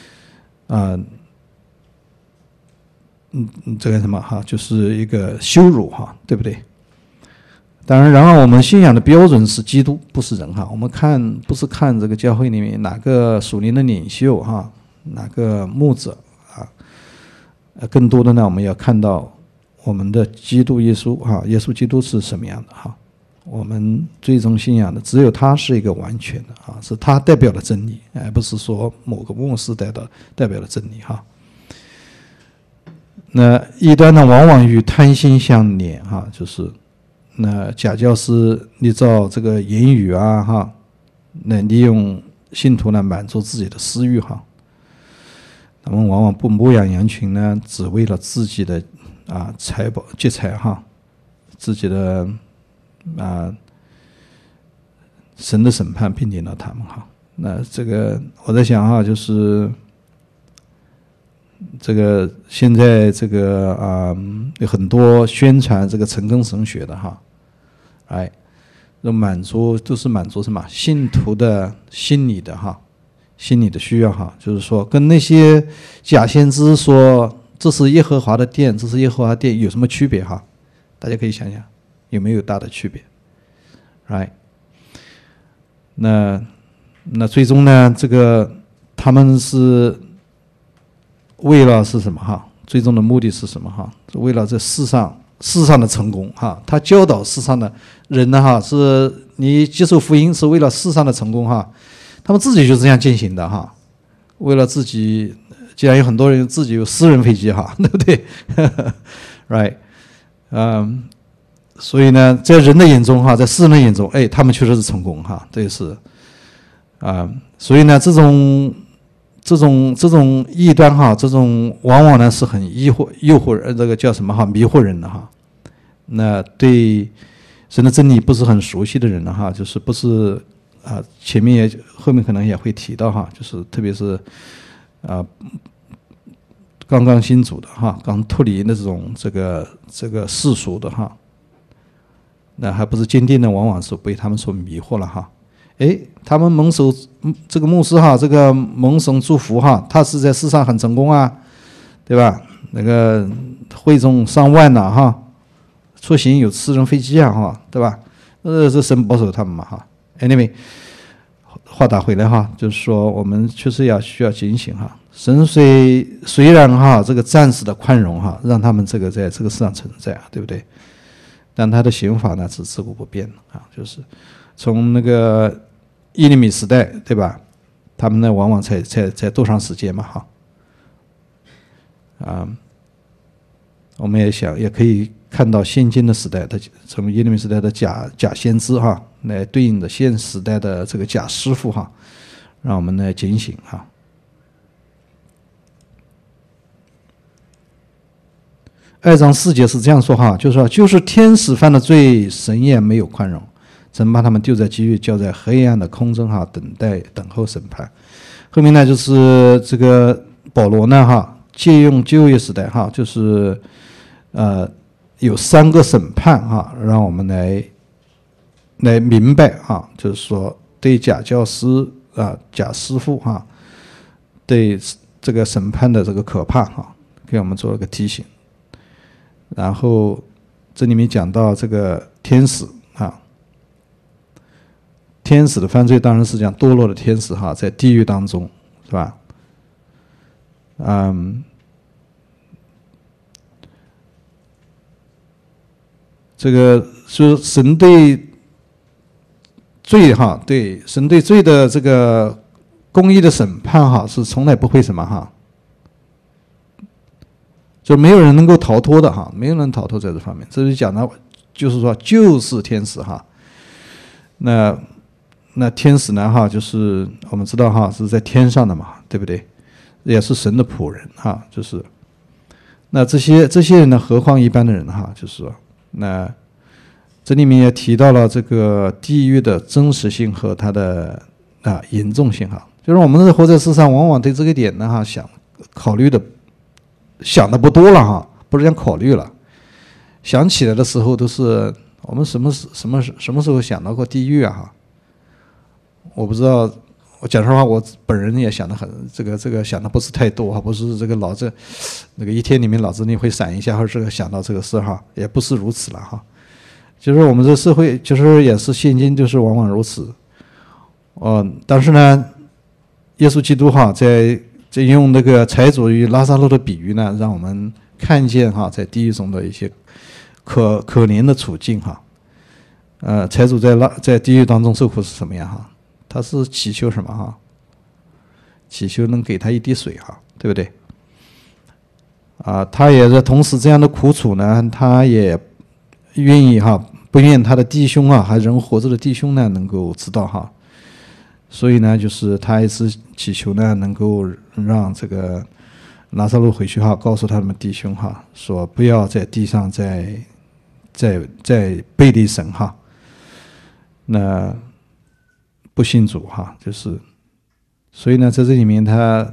这个什么哈，就是一个羞辱哈，对不对？当然，然而我们信仰的标准是基督，不是人哈。我们不是看这个教会里面哪个属灵的领袖哈，哪个牧者啊，更多的呢，我们要看到我们的基督耶稣哈，耶稣基督是什么样的哈？我们最终信仰的只有他是一个完全的啊，是他代表了真理，而不是说某个牧师代表了真理哈。那异端呢，往往与贪心相连哈，就是那假教师依照这个言语啊哈，那利用信徒呢满足自己的私欲哈。他们往往不牧养羊群呢，只为了自己的财宝劫财哈，自己的神的审判并临到他们哈。那这个我在想哈，就是这个现在这个有很多宣传这个成根神学的哈，都是满足什么信徒的心理的需要哈，就是说跟那些假先知说这是耶和华的殿，这是耶和华的殿有什么区别哈？大家可以想想有没有大的区别 ，right？ 那最终呢，这个他们是为了是什么哈？最终的目的是什么哈？是为了这世上的成功哈。他教导世上的人呢哈，是你接受福音是为了世上的成功哈。他们自己就这样进行的哈，为了自己，既然有很多人自己有私人飞机哈，对不对？right，所以呢，在人的眼中哈，在世人的眼中，他们确实是成功哈，这是所以呢，这种异端哈，这种往往呢是很诱惑人，这个叫什么哈，迷惑人的哈。那对神的真理不是很熟悉的人呢哈，就是不是前面后面可能也会提到哈，就是特别是刚刚信主的哈，刚脱离那种这个世俗的哈，那还不是坚定的，往往是被他们所迷惑了哈。他们蒙受这个牧师哈，这个蒙神祝福哈，他是在世上很成功啊，对吧？那个会众上万了哈，出行有私人飞机啊哈，对吧？是神保守他们嘛哈。Anyway， 话打回来哈，就是说我们确实需要警醒哈。神虽然哈这个暂时的宽容哈，让他们这个在这个世上存在，对不对？但他的刑罚呢是自古不变的啊，就是从那个耶利米时代，对吧？他们呢往往才多长时间嘛哈。我们也可以看到现今的时代的，从耶利米时代的假先知哈，来对应的现时代的这个假师傅哈，让我们来警醒哈。2章4节是这样说哈，就是说，就是天使犯了罪，神也没有宽容，曾把他们丢在地狱，交在黑暗的空中哈，等候审判。后面呢，就是这个保罗呢哈，借用旧约时代哈，就是有3个审判哈，让我们来明白哈，就是说对假教师假师傅哈，对这个审判的这个可怕哈，给我们做了个提醒。然后这里面讲到这个天使啊，天使的犯罪当然是讲堕落的天使哈，在地狱当中是吧？这个说神对罪哈，对神对罪的这个公义的审判哈，是从来不会什么哈。就没有人能够逃脱的哈，没有人逃脱在这方面。这里讲的就是说，就是天使哈。那天使呢哈，就是我们知道哈，是在天上的嘛，对不对？也是神的仆人哈，就是那这些人呢，何况一般的人哈，就是说，那这里面也提到了这个地狱的真实性和它的严重性哈。就是我们活在世上，往往对这个点呢想的不多了哈，不是讲考虑了，想起来的时候都是我们什么时候想到过地狱啊哈？我不知道，我讲实话，我本人也想的很这个想的不是太多哈，不是这个那个一天里面脑子里会闪一下，或者想到这个事哈，也不是如此了哈。就是我们这社会，就是也是现今就是往往如此。但是呢，耶稣基督哈在用那个财主与拉撒路的比喻呢，让我们看见哈在地狱中的一些可怜的处境哈。财主在地狱当中受苦是什么样哈？他是祈求什么哈？祈求能给他一滴水哈，对不对？他也是同时这样的苦楚呢，他也愿意哈，不愿他的弟兄还人活着的弟兄呢能够知道哈。所以呢，就是他也是祈求呢，能够让这个拉撒路回去哈，告诉他们弟兄哈，说不要在地上再背离神哈。那不信主哈，就是，所以呢，在这里面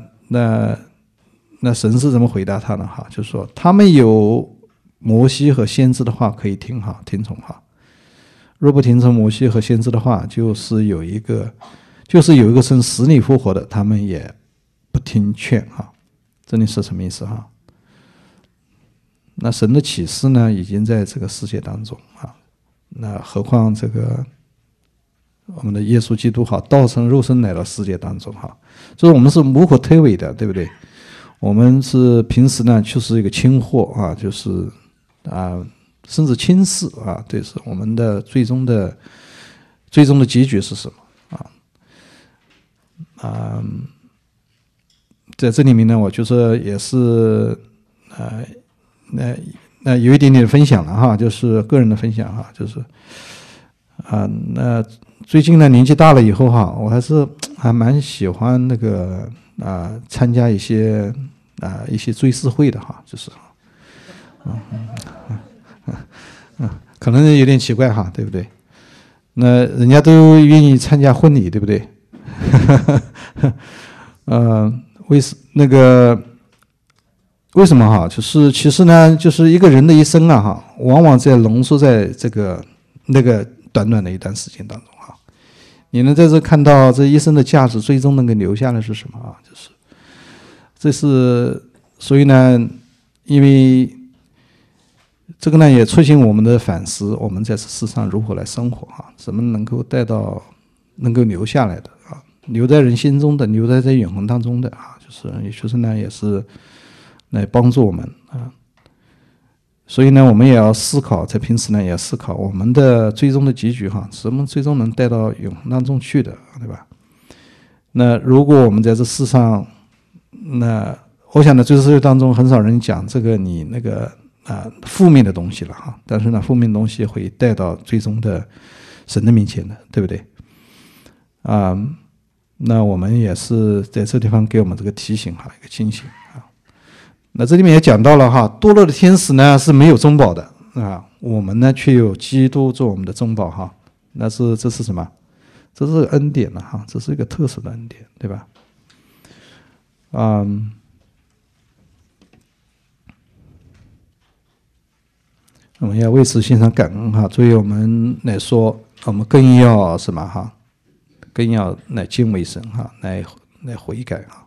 那神是怎么回答他呢哈？就是说他们有摩西和先知的话可以听从哈，若不听从摩西和先知的话，就是有一个从死里复活的，他们也不听劝哈。这里是什么意思哈？那神的启示呢，已经在这个世界当中啊，那何况这个我们的耶稣基督哈，道成肉身来到世界当中哈，就是我们是无可推诿的，对不对？我们是平时呢，就是一个轻货啊，就是甚至轻视啊，对，是我们的最终的结局是什么在这里面呢，我就是也是那有一点点分享了哈，就是个人的分享哈，就是那最近呢年纪大了以后哈，我还蛮喜欢那个参加一些追思会的哈，就是可能有点奇怪哈，对不对？那人家都愿意参加婚礼，对不对？为什么哈？就是其实呢，就是一个人的一生哈，往往在浓缩在那个短短的一段时间当中哈。你能在这看到这一生的价值，最终能够留下的是什么啊？所以呢，因为这个呢，也促进我们的反思，我们在这世上如何来生活哈？怎么能够能够留下来的啊？留在人心中的，留在永恒当中的啊，也就是呢，也是来帮助我们啊。所以呢，我们也要思考，在平时呢，也要思考我们的最终的结局哈，什么最终能带到永恒当中去的，对吧？那如果我们在这世上，那我想呢，这个世界当中很少人讲这个你那个负面的东西了哈，但是呢，负面的东西会带到最终的神的面前的，对不对？那我们也是在这地方给我们这个提醒哈，一个警醒啊。那这里面也讲到了哈，堕落的天使呢是没有中保的啊，我们呢却有基督做我们的中保哈。这是什么？这是恩典了哈，这是一个特殊的恩典，对吧？我们要为此献上感恩哈。对于我们来说，我们更要什么哈？更要来敬畏神哈，来悔改哈。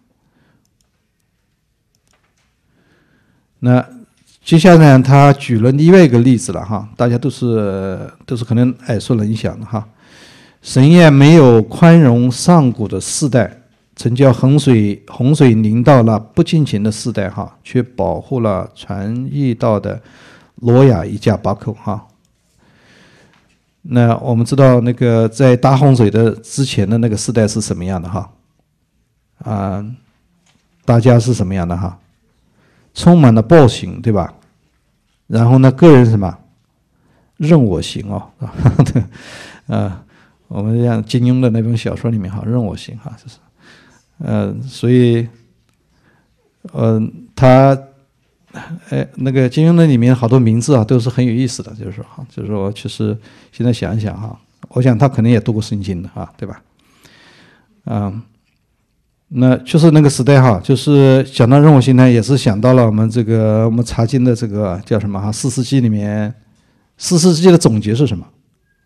那接下来他举了另外一个例子了哈，大家都是可能耳熟能详的哈。神也没有宽容上古的世代，曾叫洪水临到了不敬虔的世代哈，却保护了传义道的挪亚一家8口哈。那我们知道那个在大洪水的之前的那个世代是什么样的哈？大家是什么样的哈？充满了暴行，对吧？然后呢，个人什么任我行我们像金庸的那本小说里面哈，任我行哈，就是所以他那个金庸的里面好多名字啊，都是很有意思的，就是说，其实现在想一想哈，我想他可能也读过圣经的啊，对吧？那就是那个时代哈，就是讲到任我行呢，也是想到了我们查经的这个叫什么哈？四世纪里面，四世纪的总结是什么？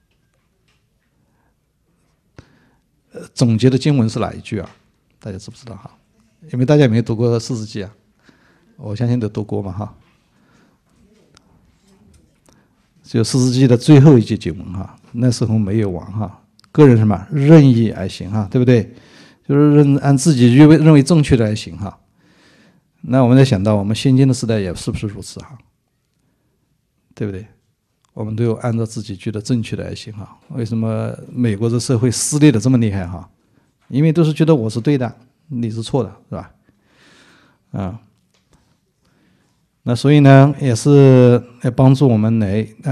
总结的经文是哪一句啊？大家知不知道哈？因为大家有没有读过四世纪啊？我相信都读过嘛哈。就四世纪的最后一节经文哈，那时候没有王哈，个人什么任意而行哈，对不对？就是按自己认为正确的来行哈。那我们再想到我们现今的时代也是不是如此哈？对不对？我们都有按照自己觉得正确的来行哈。为什么美国的社会撕裂的这么厉害哈？因为都是觉得我是对的，你是错的，是吧？那所以呢，也是来帮助我们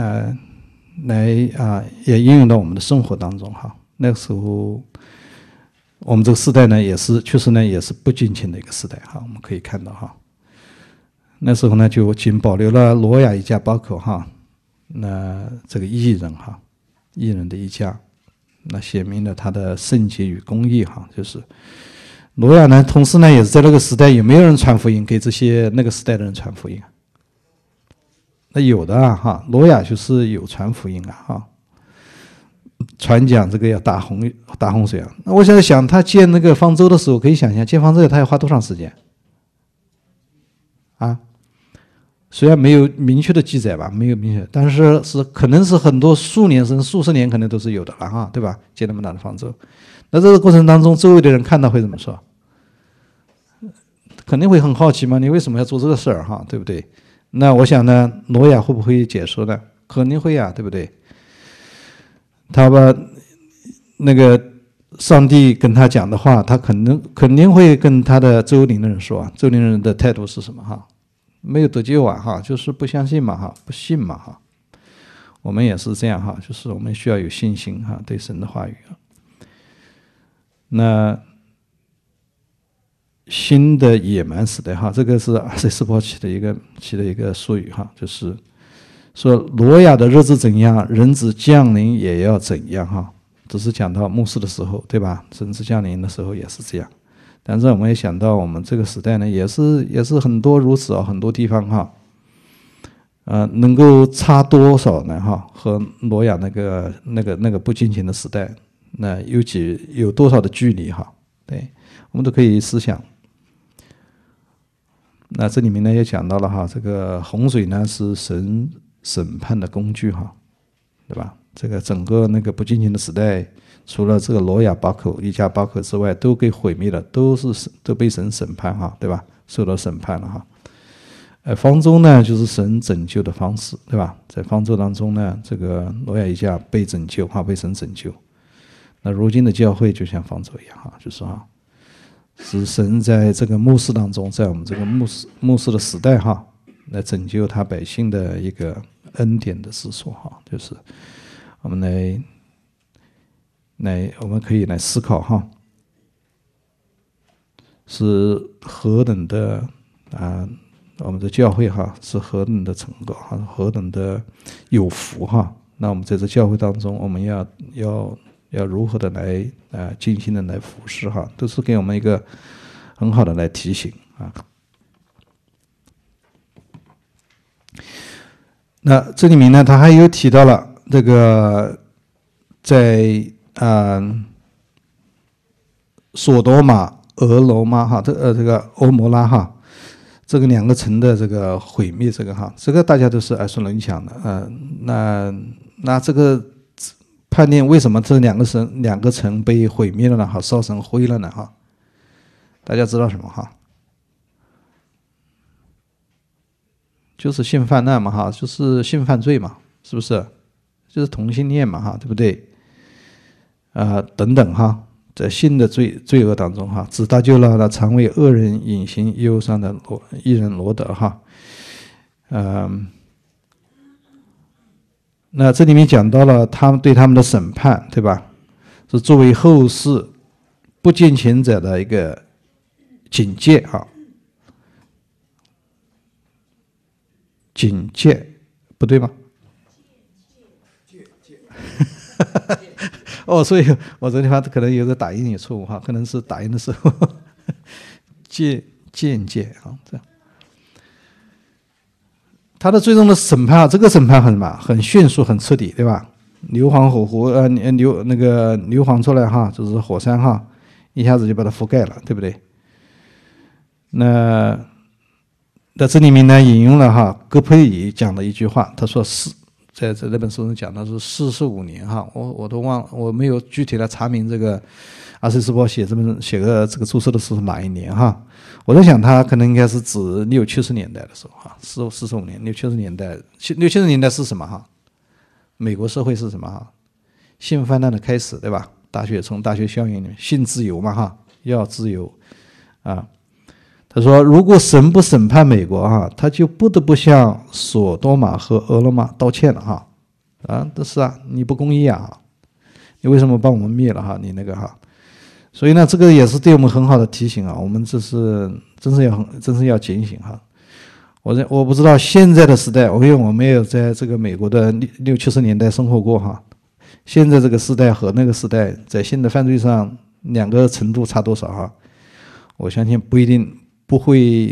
也应用到我们的生活当中哈。那个时候，我们这个时代呢，确实呢也是不金钱的一个时代哈。我们可以看到哈，那时候呢就仅保留了挪亚一家八口哈，那这个异人哈，异人的一家，那显明了他的圣洁与公义哈，就是挪亚呢，同时呢也是在那个时代有没有人传福音给这些那个时代的人传福音？那有的啊哈，挪亚就是有传福音啊哈，传讲这个要大洪水啊。那我现在想，他建那个方舟的时候，可以想象建方舟他要花多长时间啊？虽然没有明确的记载吧，没有明确，但是可能是很多数年甚至数十年可能都是有的了哈，对吧？建那么大的方舟，那这个过程当中，周围的人看到会怎么说？肯定会很好奇嘛，你为什么要做这个事儿哈，对不对？那我想呢，挪亚会不会解说呢？肯定会啊，对不对？他把那个上帝跟他讲的话，他肯定会跟他的周邻的人说啊。周邻人的态度是什么哈？没有得救啊哈，就是不相信嘛哈，不信嘛哈。我们也是这样哈，就是我们需要有信心哈，对神的话语啊。那新的野蛮时代哈，这个是阿塞斯波起的一个术语哈，就是说挪亚的日子怎样，人子降临也要怎样哈。只是讲到末世的时候，对吧？人子降临的时候也是这样。但是我们也想到，我们这个时代呢，也是很多如此啊，很多地方哈，能够差多少呢哈？和挪亚那个不金钱的时代，那有多少的距离哈？对，我们都可以思想。那这里面呢也讲到了哈，这个洪水呢是神审判的工具哈，对吧？这个整个那个不金钱的时代，除了这个挪亚一家八口之外，都给毁灭了，都被神审判哈，对吧？受到审判了哈。方舟呢就是神拯救的方式，对吧？在方舟当中呢，这个挪亚一家被拯救哈，被神拯救。那如今的教会就像方舟一样哈，就是哈。是神在这个末世当中，在我们这个末世的时代哈，来拯救他百姓的一个恩典的之所哈，就是我们我们可以来思考哈，是何等的我们的教会哈是何等的成功哈，何等的有福哈。那我们在这教会当中，我们要如何的来尽心的来服侍哈，都是给我们一个很好的来提醒啊。那这里面呢，他还有提到了这个在索多玛、俄罗玛哈，这个欧摩拉哈，这个两个城的这个毁灭，这个哈，这个大家都是耳熟能详的。那这个判定为什么这两个城被毁灭了呢？哈，烧成灰了呢？哈，大家知道什么哈？就是性犯难嘛哈，就是性犯罪嘛，是不是？就是同性恋嘛哈，对不对？等等哈，在性的罪恶当中哈，只搭救了那常为恶人隐形忧伤的义人罗德哈。那这里面讲到了他们对他们的审判，对吧？是作为后世不敬虔者的一个警戒哈。 警戒，不对吗？哦，所以我这地方可能有个打印也错误哈，可能是打印的时候间接啊，这样。他的最终的审判啊，这个审判很什么？很迅速，很彻底，对吧？硫磺火湖，硫磺出来哈，就是火山哈，一下子就把它覆盖了，对不对？那这里面呢，引用了哈戈培尔讲的一句话，他说在那本书中讲的是45年哈，我都忘了，我没有具体的查明这个阿西斯波写个这个注释的是哪一年哈。我在想他可能应该是指60、70年代的时候哈，45年60、70年代，60、70年代是什么哈？美国社会是什么哈？性泛滥的开始，对吧？从大学校园里面，性自由嘛哈，要自由啊。他说，如果神不审判美国哈，他就不得不向索多玛和俄罗玛道歉了哈。这是啊，你不公义啊，你为什么把我们灭了哈？你那个哈。所以呢，这个也是对我们很好的提醒啊，我们真是要警醒哈。我不知道现在的时代，因为我没有在这个美国的60、70年代生活过哈。现在这个时代和那个时代，在性的犯罪上两个程度差多少哈？我相信不会，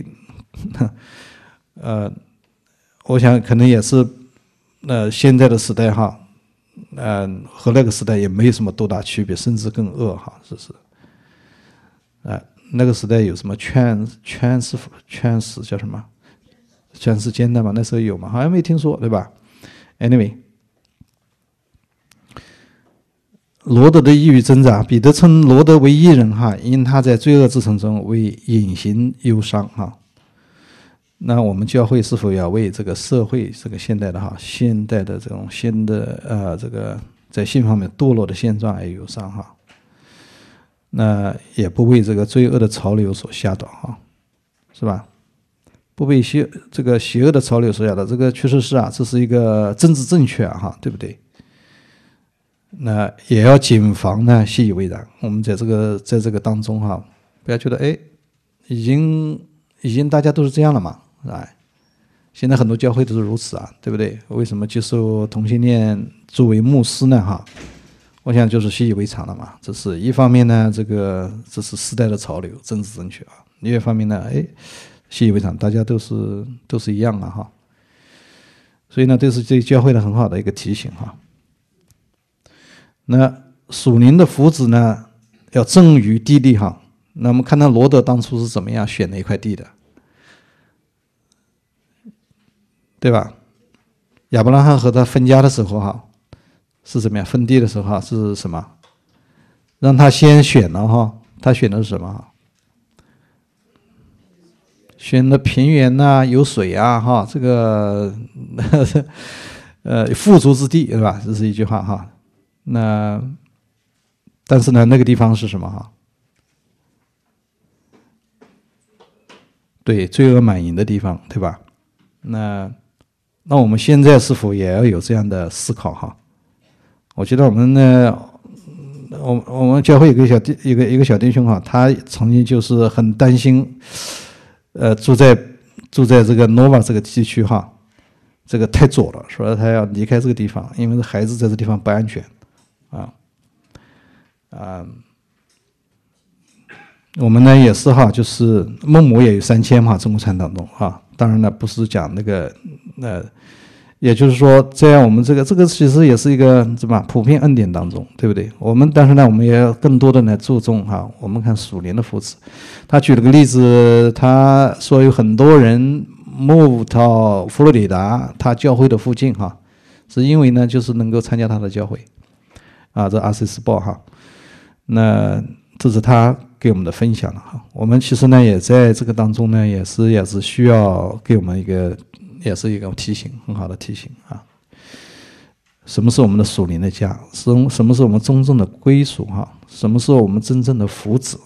我想可能也是，现在的时代哈，和那个时代也没有什么多大区别，甚至更恶哈，是不是？那个时代有什么劝死叫什么？全世间的嘛，那时候有嘛？好像没听说，对吧 ？Anyway， 罗德的抑郁挣扎，彼得称罗德为义人哈，因他在罪恶之城中为隐形忧伤哈。那我们教会是否要为这个社会这个现代的这种新的这个在性方面堕落的现状而忧伤哈？那也不为这个罪恶的潮流所吓倒哈，是吧？不被这个邪恶的潮流所吓倒，这个确实是啊，这是一个政治正确啊哈，对不对？那也要谨防呢习以为然。我们在这个当中哈，不要觉得已经大家都是这样了嘛，现在很多教会都是如此啊，对不对？为什么接受同性恋作为牧师呢哈？我想就是习以为常了嘛。这是一方面呢，这是时代的潮流，政治正确啊；另一方面呢，习以为常，大家都是一样啊哈。所以呢，这是对教会的很好的一个提醒哈。那属灵的福祉呢，要赠于地利哈。那我们看到罗德当初是怎么样选那一块地的，对吧？亚伯拉罕和他分家的时候哈，是怎么样？分地的时候哈，是什么？让他先选了哈，他选的是什么？选的平原呐，有水啊哈，这个富足之地，对吧？这是一句话哈。但是呢，那个地方是什么哈？对，罪恶满盈的地方，对吧？那我们现在是否也要有这样的思考哈？我觉得我们呢，我们教会有一个小弟兄哈，他曾经就是很担心，住在这个 Nova 这个地区哈，这个太左了，说他要离开这个地方，因为孩子在这地方不安全我们呢也是哈，就是孟母也有3000嘛，中国传当中哈。当然了，不是讲那个也就是说，在我们这个其实也是一个什么普遍恩典当中，对不对？但是呢，我们也要更多的呢注重哈，我们看属灵的福祉。他举了个例子，他说有很多人 move 到佛罗里达他教会的附近哈，是因为呢就是能够参加他的教会这阿西斯报哈。那这是他给我们的分享了哈。我们其实呢也在这个当中呢也是需要给我们也是一个提醒，很好的提醒啊。什么是我们的属灵的家？什么是我们真正的归属哈？什么是我们真正的福祉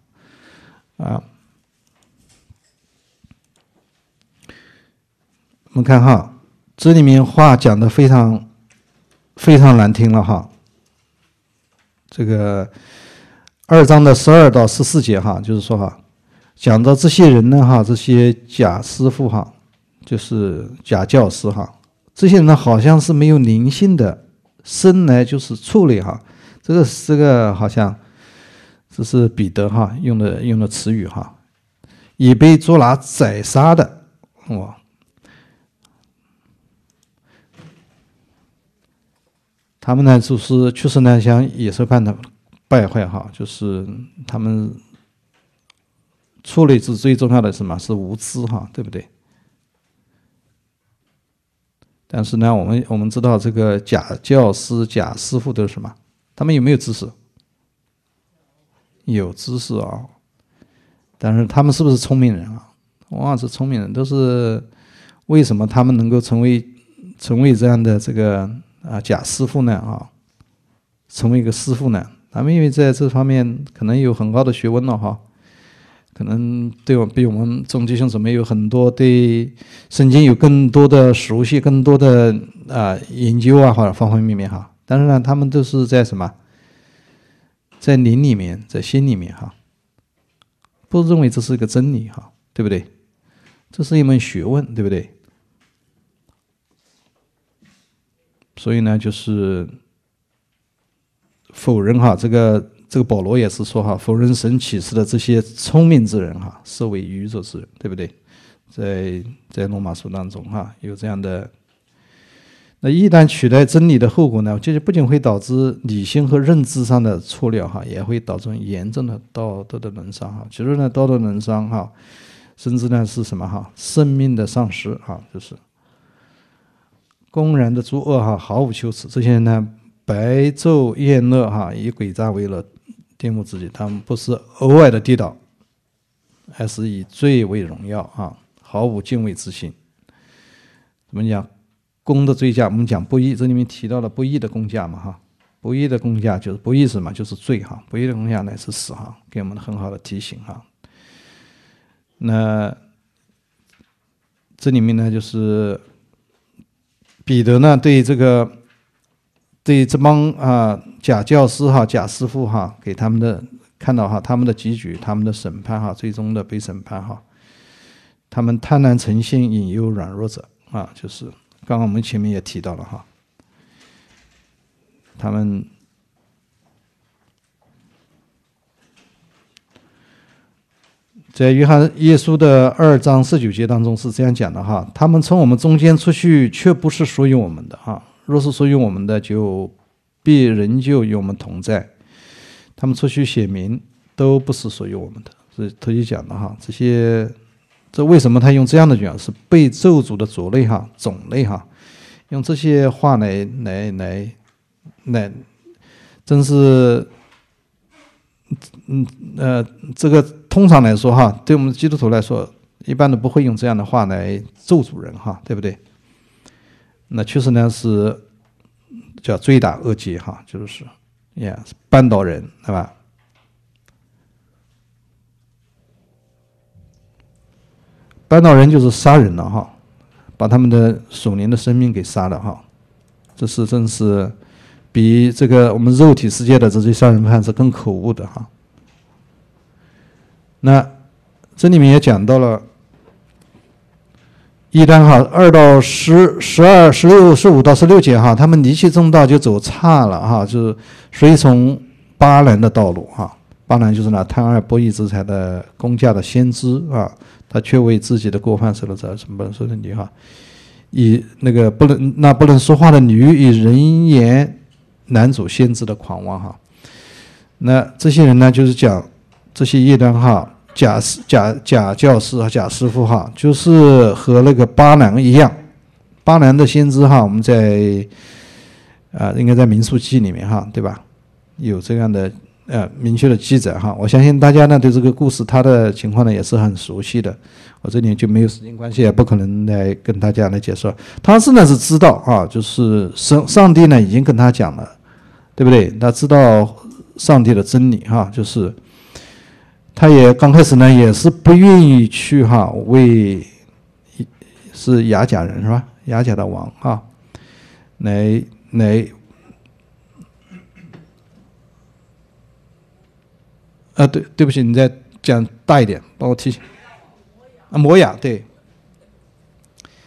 我们看哈，这里面话讲的非常非常难听了哈。这个2章的12到14节哈，就是说哈，讲到这些人呢哈，这些假师傅哈， 就是假教师哈。这些人呢，好像是没有灵性的，生来就是畜类哈。这个好像这是彼得哈用的词语哈，已被捉拿宰杀的哇。他们呢就是确实呢像野兽般的败坏哈，就是他们畜类是最重要的是什么？是无知哈，对不对？但是呢，我们知道这个假教师、假师傅都是什么？他们有没有知识？有知识啊，但是他们是不是聪明人啊？往往是聪明人，都是为什么他们能够成为这样的这个假师傅呢？啊，成为一个师傅呢？他们因为在这方面可能有很高的学问了哈。可能比我们众弟兄姊妹有很多对圣经有更多的熟悉，更多的研究啊，或者方方面面哈。但是呢，他们都是在什么？在灵里面，在心里面哈，不认为这是一个真理哈，对不对？这是一门学问，对不对？所以呢，就是否认哈这个保罗也是说哈，否认神启示的这些聪明之人哈，视为愚拙之人，对不对？在罗马书当中哈，有这样的。那一旦取代真理的后果呢，就是不仅会导致理性和认知上的错料哈，也会导致严重的道德的沦丧哈。其实呢，道德沦丧哈，甚至呢是什么哈，生命的丧失哈，就是公然的作恶哈，毫无羞耻。这些人呢，白昼宴乐哈，以诡诈为乐，玷污自己。他们不是偶尔的跌倒，而是以罪为荣耀啊，毫无敬畏之心。怎么讲？公的罪价，我们讲不义，这里面提到了不义的公价嘛哈，不义的公价就是不义是什么？就是罪哈，不义的公价乃是死哈，给我们很好的提醒哈。那这里面呢，就是彼得呢对这帮假教师哈、假师傅哈，给他们的看到哈他们的结局、他们的审判哈，最终的被审判哈。他们贪婪成性，引诱软弱者啊，就是刚刚我们前面也提到了哈，他们在耶稣的2章19节当中是这样讲的哈，他们从我们中间出去，却不是属于我们的哈。若是属于我们的，就必仍旧与我们同在。他们出去显明，都不是属于我们的。是特意讲的哈，这为什么他用这样的讲？是被咒诅的族类哈、种类哈，用这些话来，真是，这个通常来说哈，对我们基督徒来说，一般都不会用这样的话来咒诅人哈，对不对？那确实呢是叫罪大恶极哈，就是绊倒人，对吧？绊倒人就是杀人了哈，把他们的属灵的生命给杀了哈，这是真是比这个我们肉体世界的这些杀人犯是更可恶的哈。那这里面也讲到了异端哈，2到10、12、16、15到16节哈，他们离弃正道就走差了哈，就是随从巴兰的道路哈。巴兰就是那贪爱不义之财的公价的先知啊，他却为自己的过犯受了责，什么受的你哈，以那个不能说话的女，以人言男主先知的狂妄哈。那这些人呢，就是讲这些异端哈，假教师和假师傅哈，就是和那个巴兰一样。巴兰的先知哈，我们在应该在民数记里面哈，对吧？有这样的明确的记载哈。我相信大家呢对这个故事他的情况呢也是很熟悉的。我这里就没有时间关系，也不可能来跟大家来解说。他是知道啊，就是上帝呢已经跟他讲了，对不对？他知道上帝的真理哈，就是他也刚开始呢也是不愿意去哈为是雅甲人是吧？雅甲的王哈来。对不起，你再讲大一点，帮我提醒。摩雅对，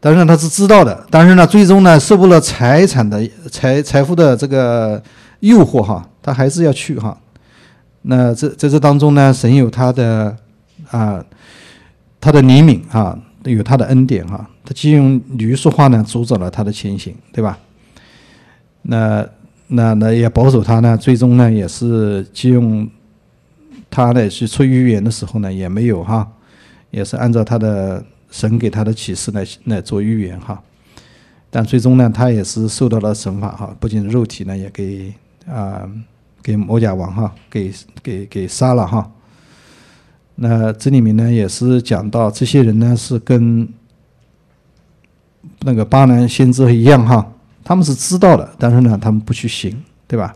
但是他是知道的，但是呢，最终呢，受不了财富的这个诱惑哈，他还是要去哈。那在这当中呢，神有他的他的怜悯哈，有他的恩典哈，他既用驴说话呢，阻止了他的前行，对吧？那也保守他呢，最终呢，也是既用他呢去出预言的时候呢，也没有哈，也是按照他的神给他的启示来做预言哈。但最终呢，他也是受到了惩罚哈，不仅肉体呢，也给摩甲王哈给杀了哈。那这里面呢也是讲到这些人呢是跟那个巴兰先知一样哈，他们是知道的，但是呢他们不去行，对吧？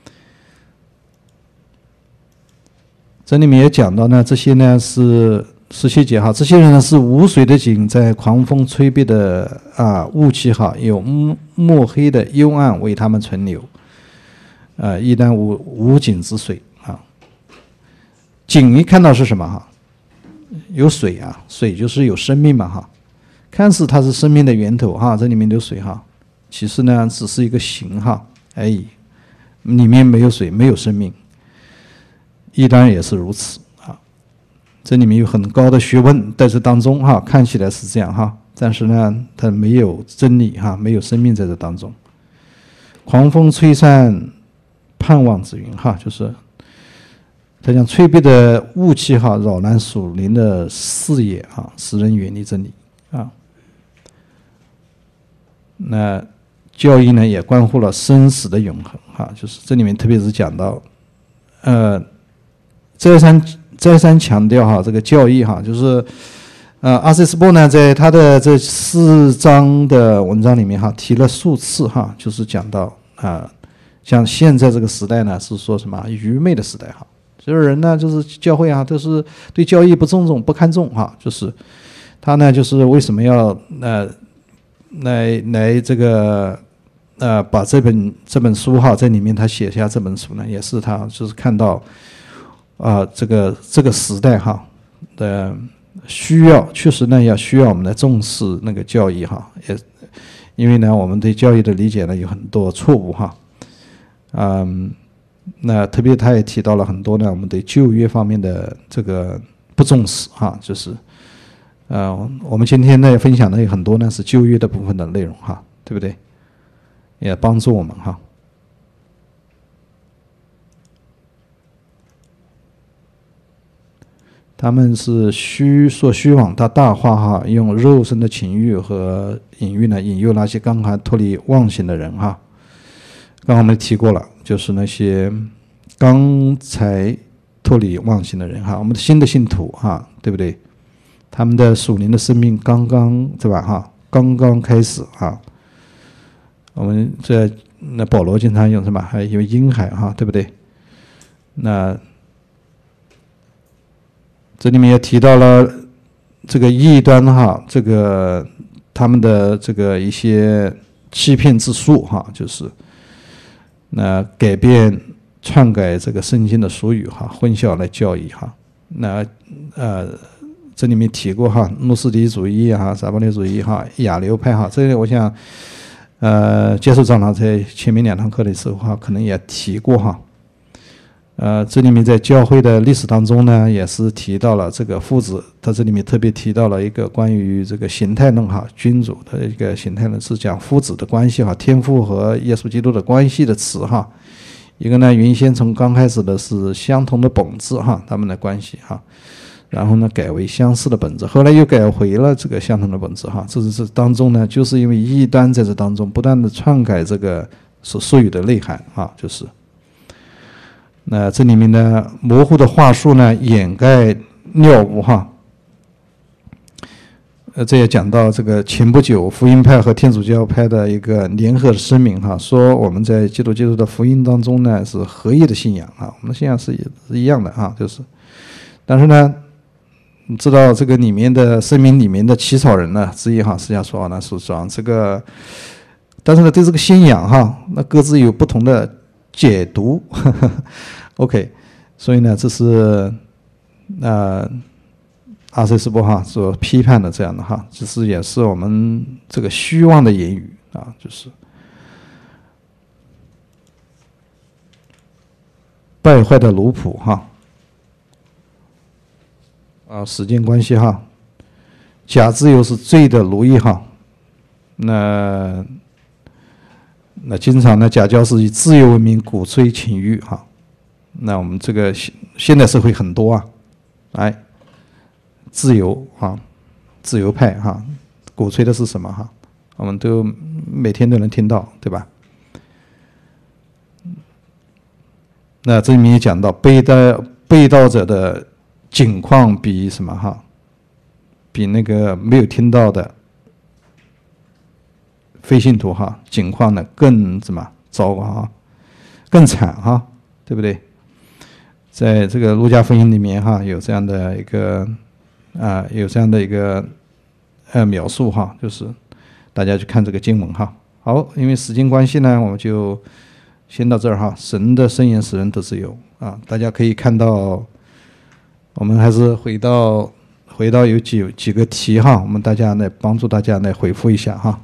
这里面也讲到呢，这些呢是17节哈，这些人呢是无水的井，在狂风吹逼的雾气哈，有墨黑的幽暗为他们存留，一旦无井之水啊。井一看到是什么哈？有水啊，水就是有生命嘛哈。看似它是生命的源头哈，这里面有水哈，其实呢只是一个形哈而已，里面没有水，没有生命。异端也是如此啊，这里面有很高的学问在这当中哈，看起来是这样哈，但是呢它没有真理哈，没有生命在这当中。狂风吹散盼望之云哈，就是他讲吹逼的雾气哈，扰乱属灵的视野啊，使人远离真理啊。那教义呢，也关乎了生死的永恒哈，就是这里面特别是讲到，再三强调哈，这个教义哈，就是阿塞斯波呢，在他的这4章的文章里面哈，提了数次哈，就是讲到像现在这个时代呢，是说什么愚昧的时代哈。就是人呢，就是教会啊，都是对教义不注重、不看重哈。就是他呢，就是为什么要来这个把这本书哈，在里面他写下这本书呢，也是他就是看到这个时代哈的需要，确实呢需要我们来重视那个教义哈，也因为呢我们对教义的理解呢有很多错误哈，那特别他也提到了很多呢，我们对旧约方面的这个不重视哈，就是我们今天呢分享的有很多呢是旧约的部分的内容哈，对不对？也帮助我们哈。他们是说虚妄，他大话哈，用肉身的情欲和隐喻呢引诱那些刚刚脱离妄行的人哈。刚刚我们提过了，就是那些刚才脱离妄行的人哈，我们的新的信徒哈，对不对？他们的属灵的生命刚刚对吧哈，刚刚开始啊。我们那保罗经常用什么？还有婴孩哈，对不对？那这里面也提到了这个异端哈，这个他们的这个一些欺骗之术哈，就是那改变篡改这个圣经的俗语哈，混淆来教义哈。那这里面提过哈，诺斯底主义哈、撒巴略主义哈、亚流派哈，这里我想接受长老在前面2堂课的时候哈，可能也提过哈。这里面在教会的历史当中呢，也是提到了这个父子，他这里面特别提到了一个关于这个形态论哈，君主的一个形态论是讲父子的关系哈，天父和耶稣基督的关系的词哈。一个呢，原先从刚开始的是相同的本质哈，他们的关系哈，然后呢改为相似的本质，后来又改回了这个相同的本质哈。这当中呢，就是因为异端在这当中不断的篡改这个所授予的内涵啊，就是。那这里面呢，模糊的话术呢，掩盖谬误哈。这也讲到这个前不久福音派和天主教派的一个联合的声明哈，说我们在基督的福音当中呢是合一的信仰啊，我们的信仰是一样的啊，就是。但是呢，你知道这个里面的声明里面的起草人呢之一哈，实际上说呢是讲这个，但是呢对这个信仰哈，那各自有不同的解读，OK， 所以呢，这是阿塞斯波哈所批判的这样的哈，其实也是我们这个虚妄的言语啊，就是败坏的奴仆哈，时间关系哈，假自由是罪的奴役哈，那经常呢，假教师以自由为名鼓吹情欲哈，那我们这个现代社会很多啊，哎，自由啊，自由派哈，鼓吹的是什么哈？我们都每天都能听到，对吧？那这里面也讲到被盗者的境况比什么哈？比那个没有听到的非信徒哈境况呢更怎么糟糕哈，更惨哈，对不对？在这个路加福音里面哈有这样的一个描述哈，就是大家去看这个经文哈。好，因为时间关系呢，我们就先到这儿哈。神的圣言使人得自由啊，大家可以看到，我们还是回到有几个题哈，我们大家来帮助大家来回复一下哈。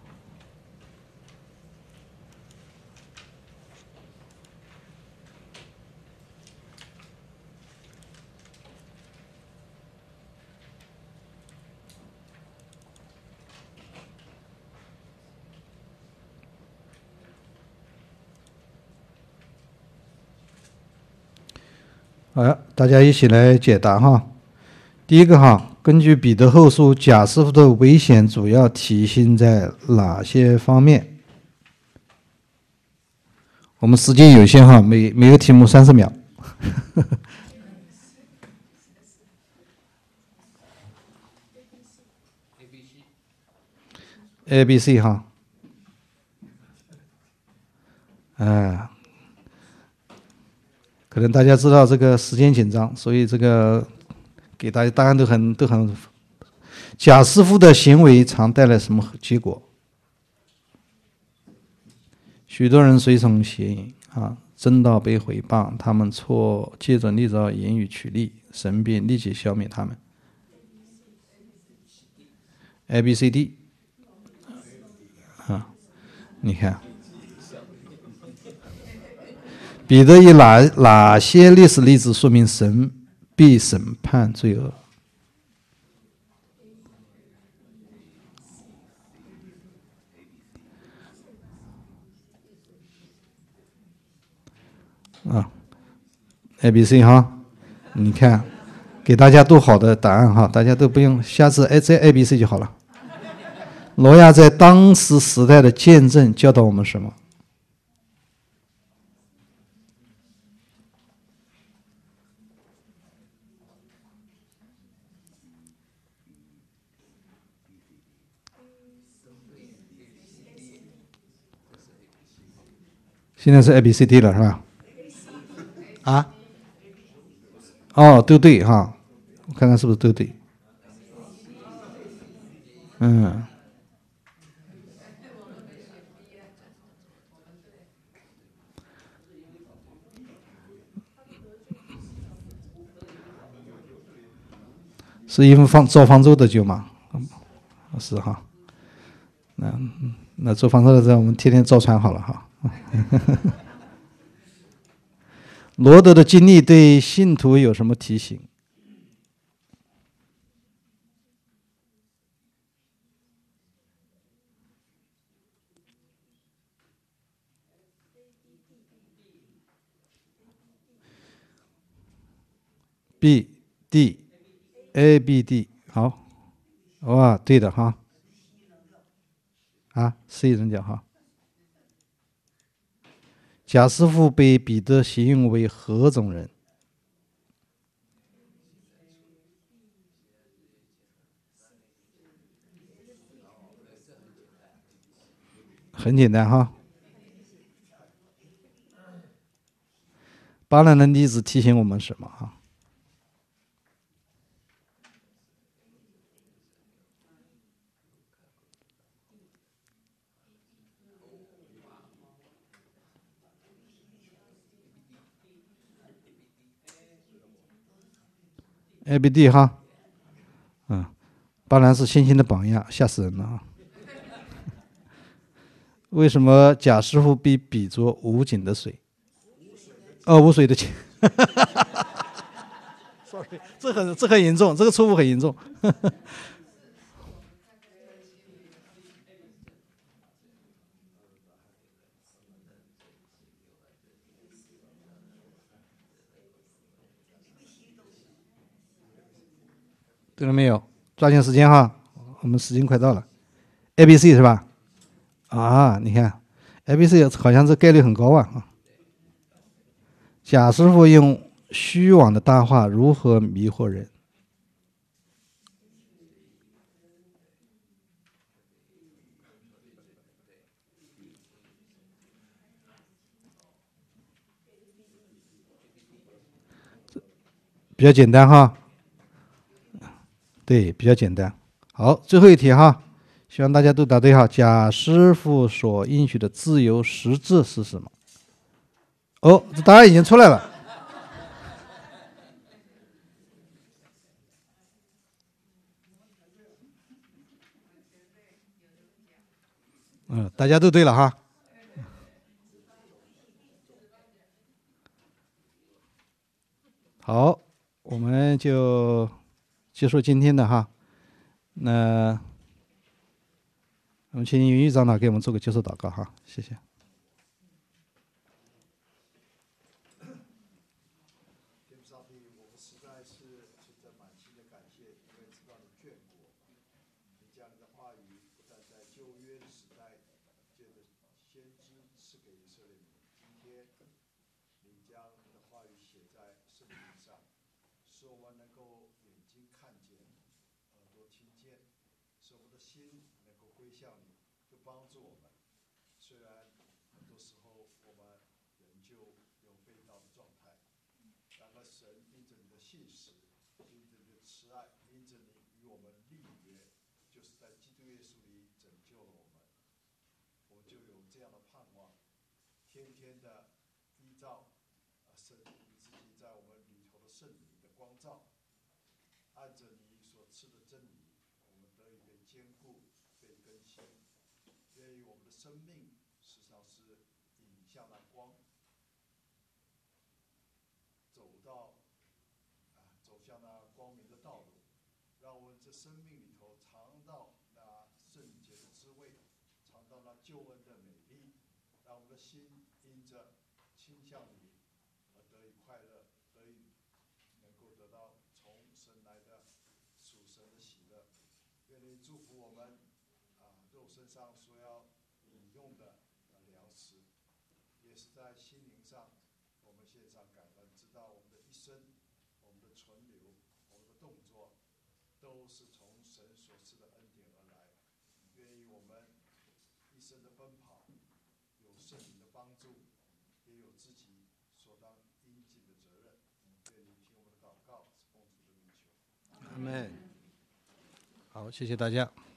好，大家一起来解答哈。第一个哈，根据彼得后书，假师傅的危险主要体现在哪些方面？我们时间有限哈，每个题目30秒。A B C 哈，可能大家知道这个时间紧张，所以这个给大家答案都很。假师傅的行为常带来什么结果？许多人随从邪淫啊，真道被毁谤，他们借着立照言语取利，神便立即消灭他们。A B C D 啊，你看。彼得以哪些历史例子说明神必审判罪恶？ABC 哈，你看，给大家都好的答案哈，大家都不用，下次这 ABC 就好了。挪亚在当时代的见证教导我们什么？现在是 ABCD 了是吧？啊？哦，都对哈，我看看是不是都对。是因为做方舟的酒吗？是哈。那做方舟的这我们天天造船好了哈。罗德的经历对信徒有什么提醒？B D A B D 好，哇，对的哈。C 人讲哈。贾师傅被彼得形容为何种人？很简单哈。巴兰的例子提醒我们什么哈？ABD 哈， 巴兰是信心的榜样，吓死人了啊！为什么贾师傅被比作无井的水？无水的井。Sorry， 这很严重，这个错误很严重。对了没有？抓紧时间哈，我们时间快到了。ABC 是吧？你看 ABC 好像这概率很高啊。贾师傅用虚妄的大话如何迷惑人？比较简单哈。对，比较简单。好，最后一题哈，希望大家都答对哈。贾师傅所应许的自由实质是什么？这答案已经出来了。大家都对了哈。好，我们就结束今天的哈。那我们请云玉长老给我们做个结束祷告哈，谢谢。阿们。好，谢谢大家。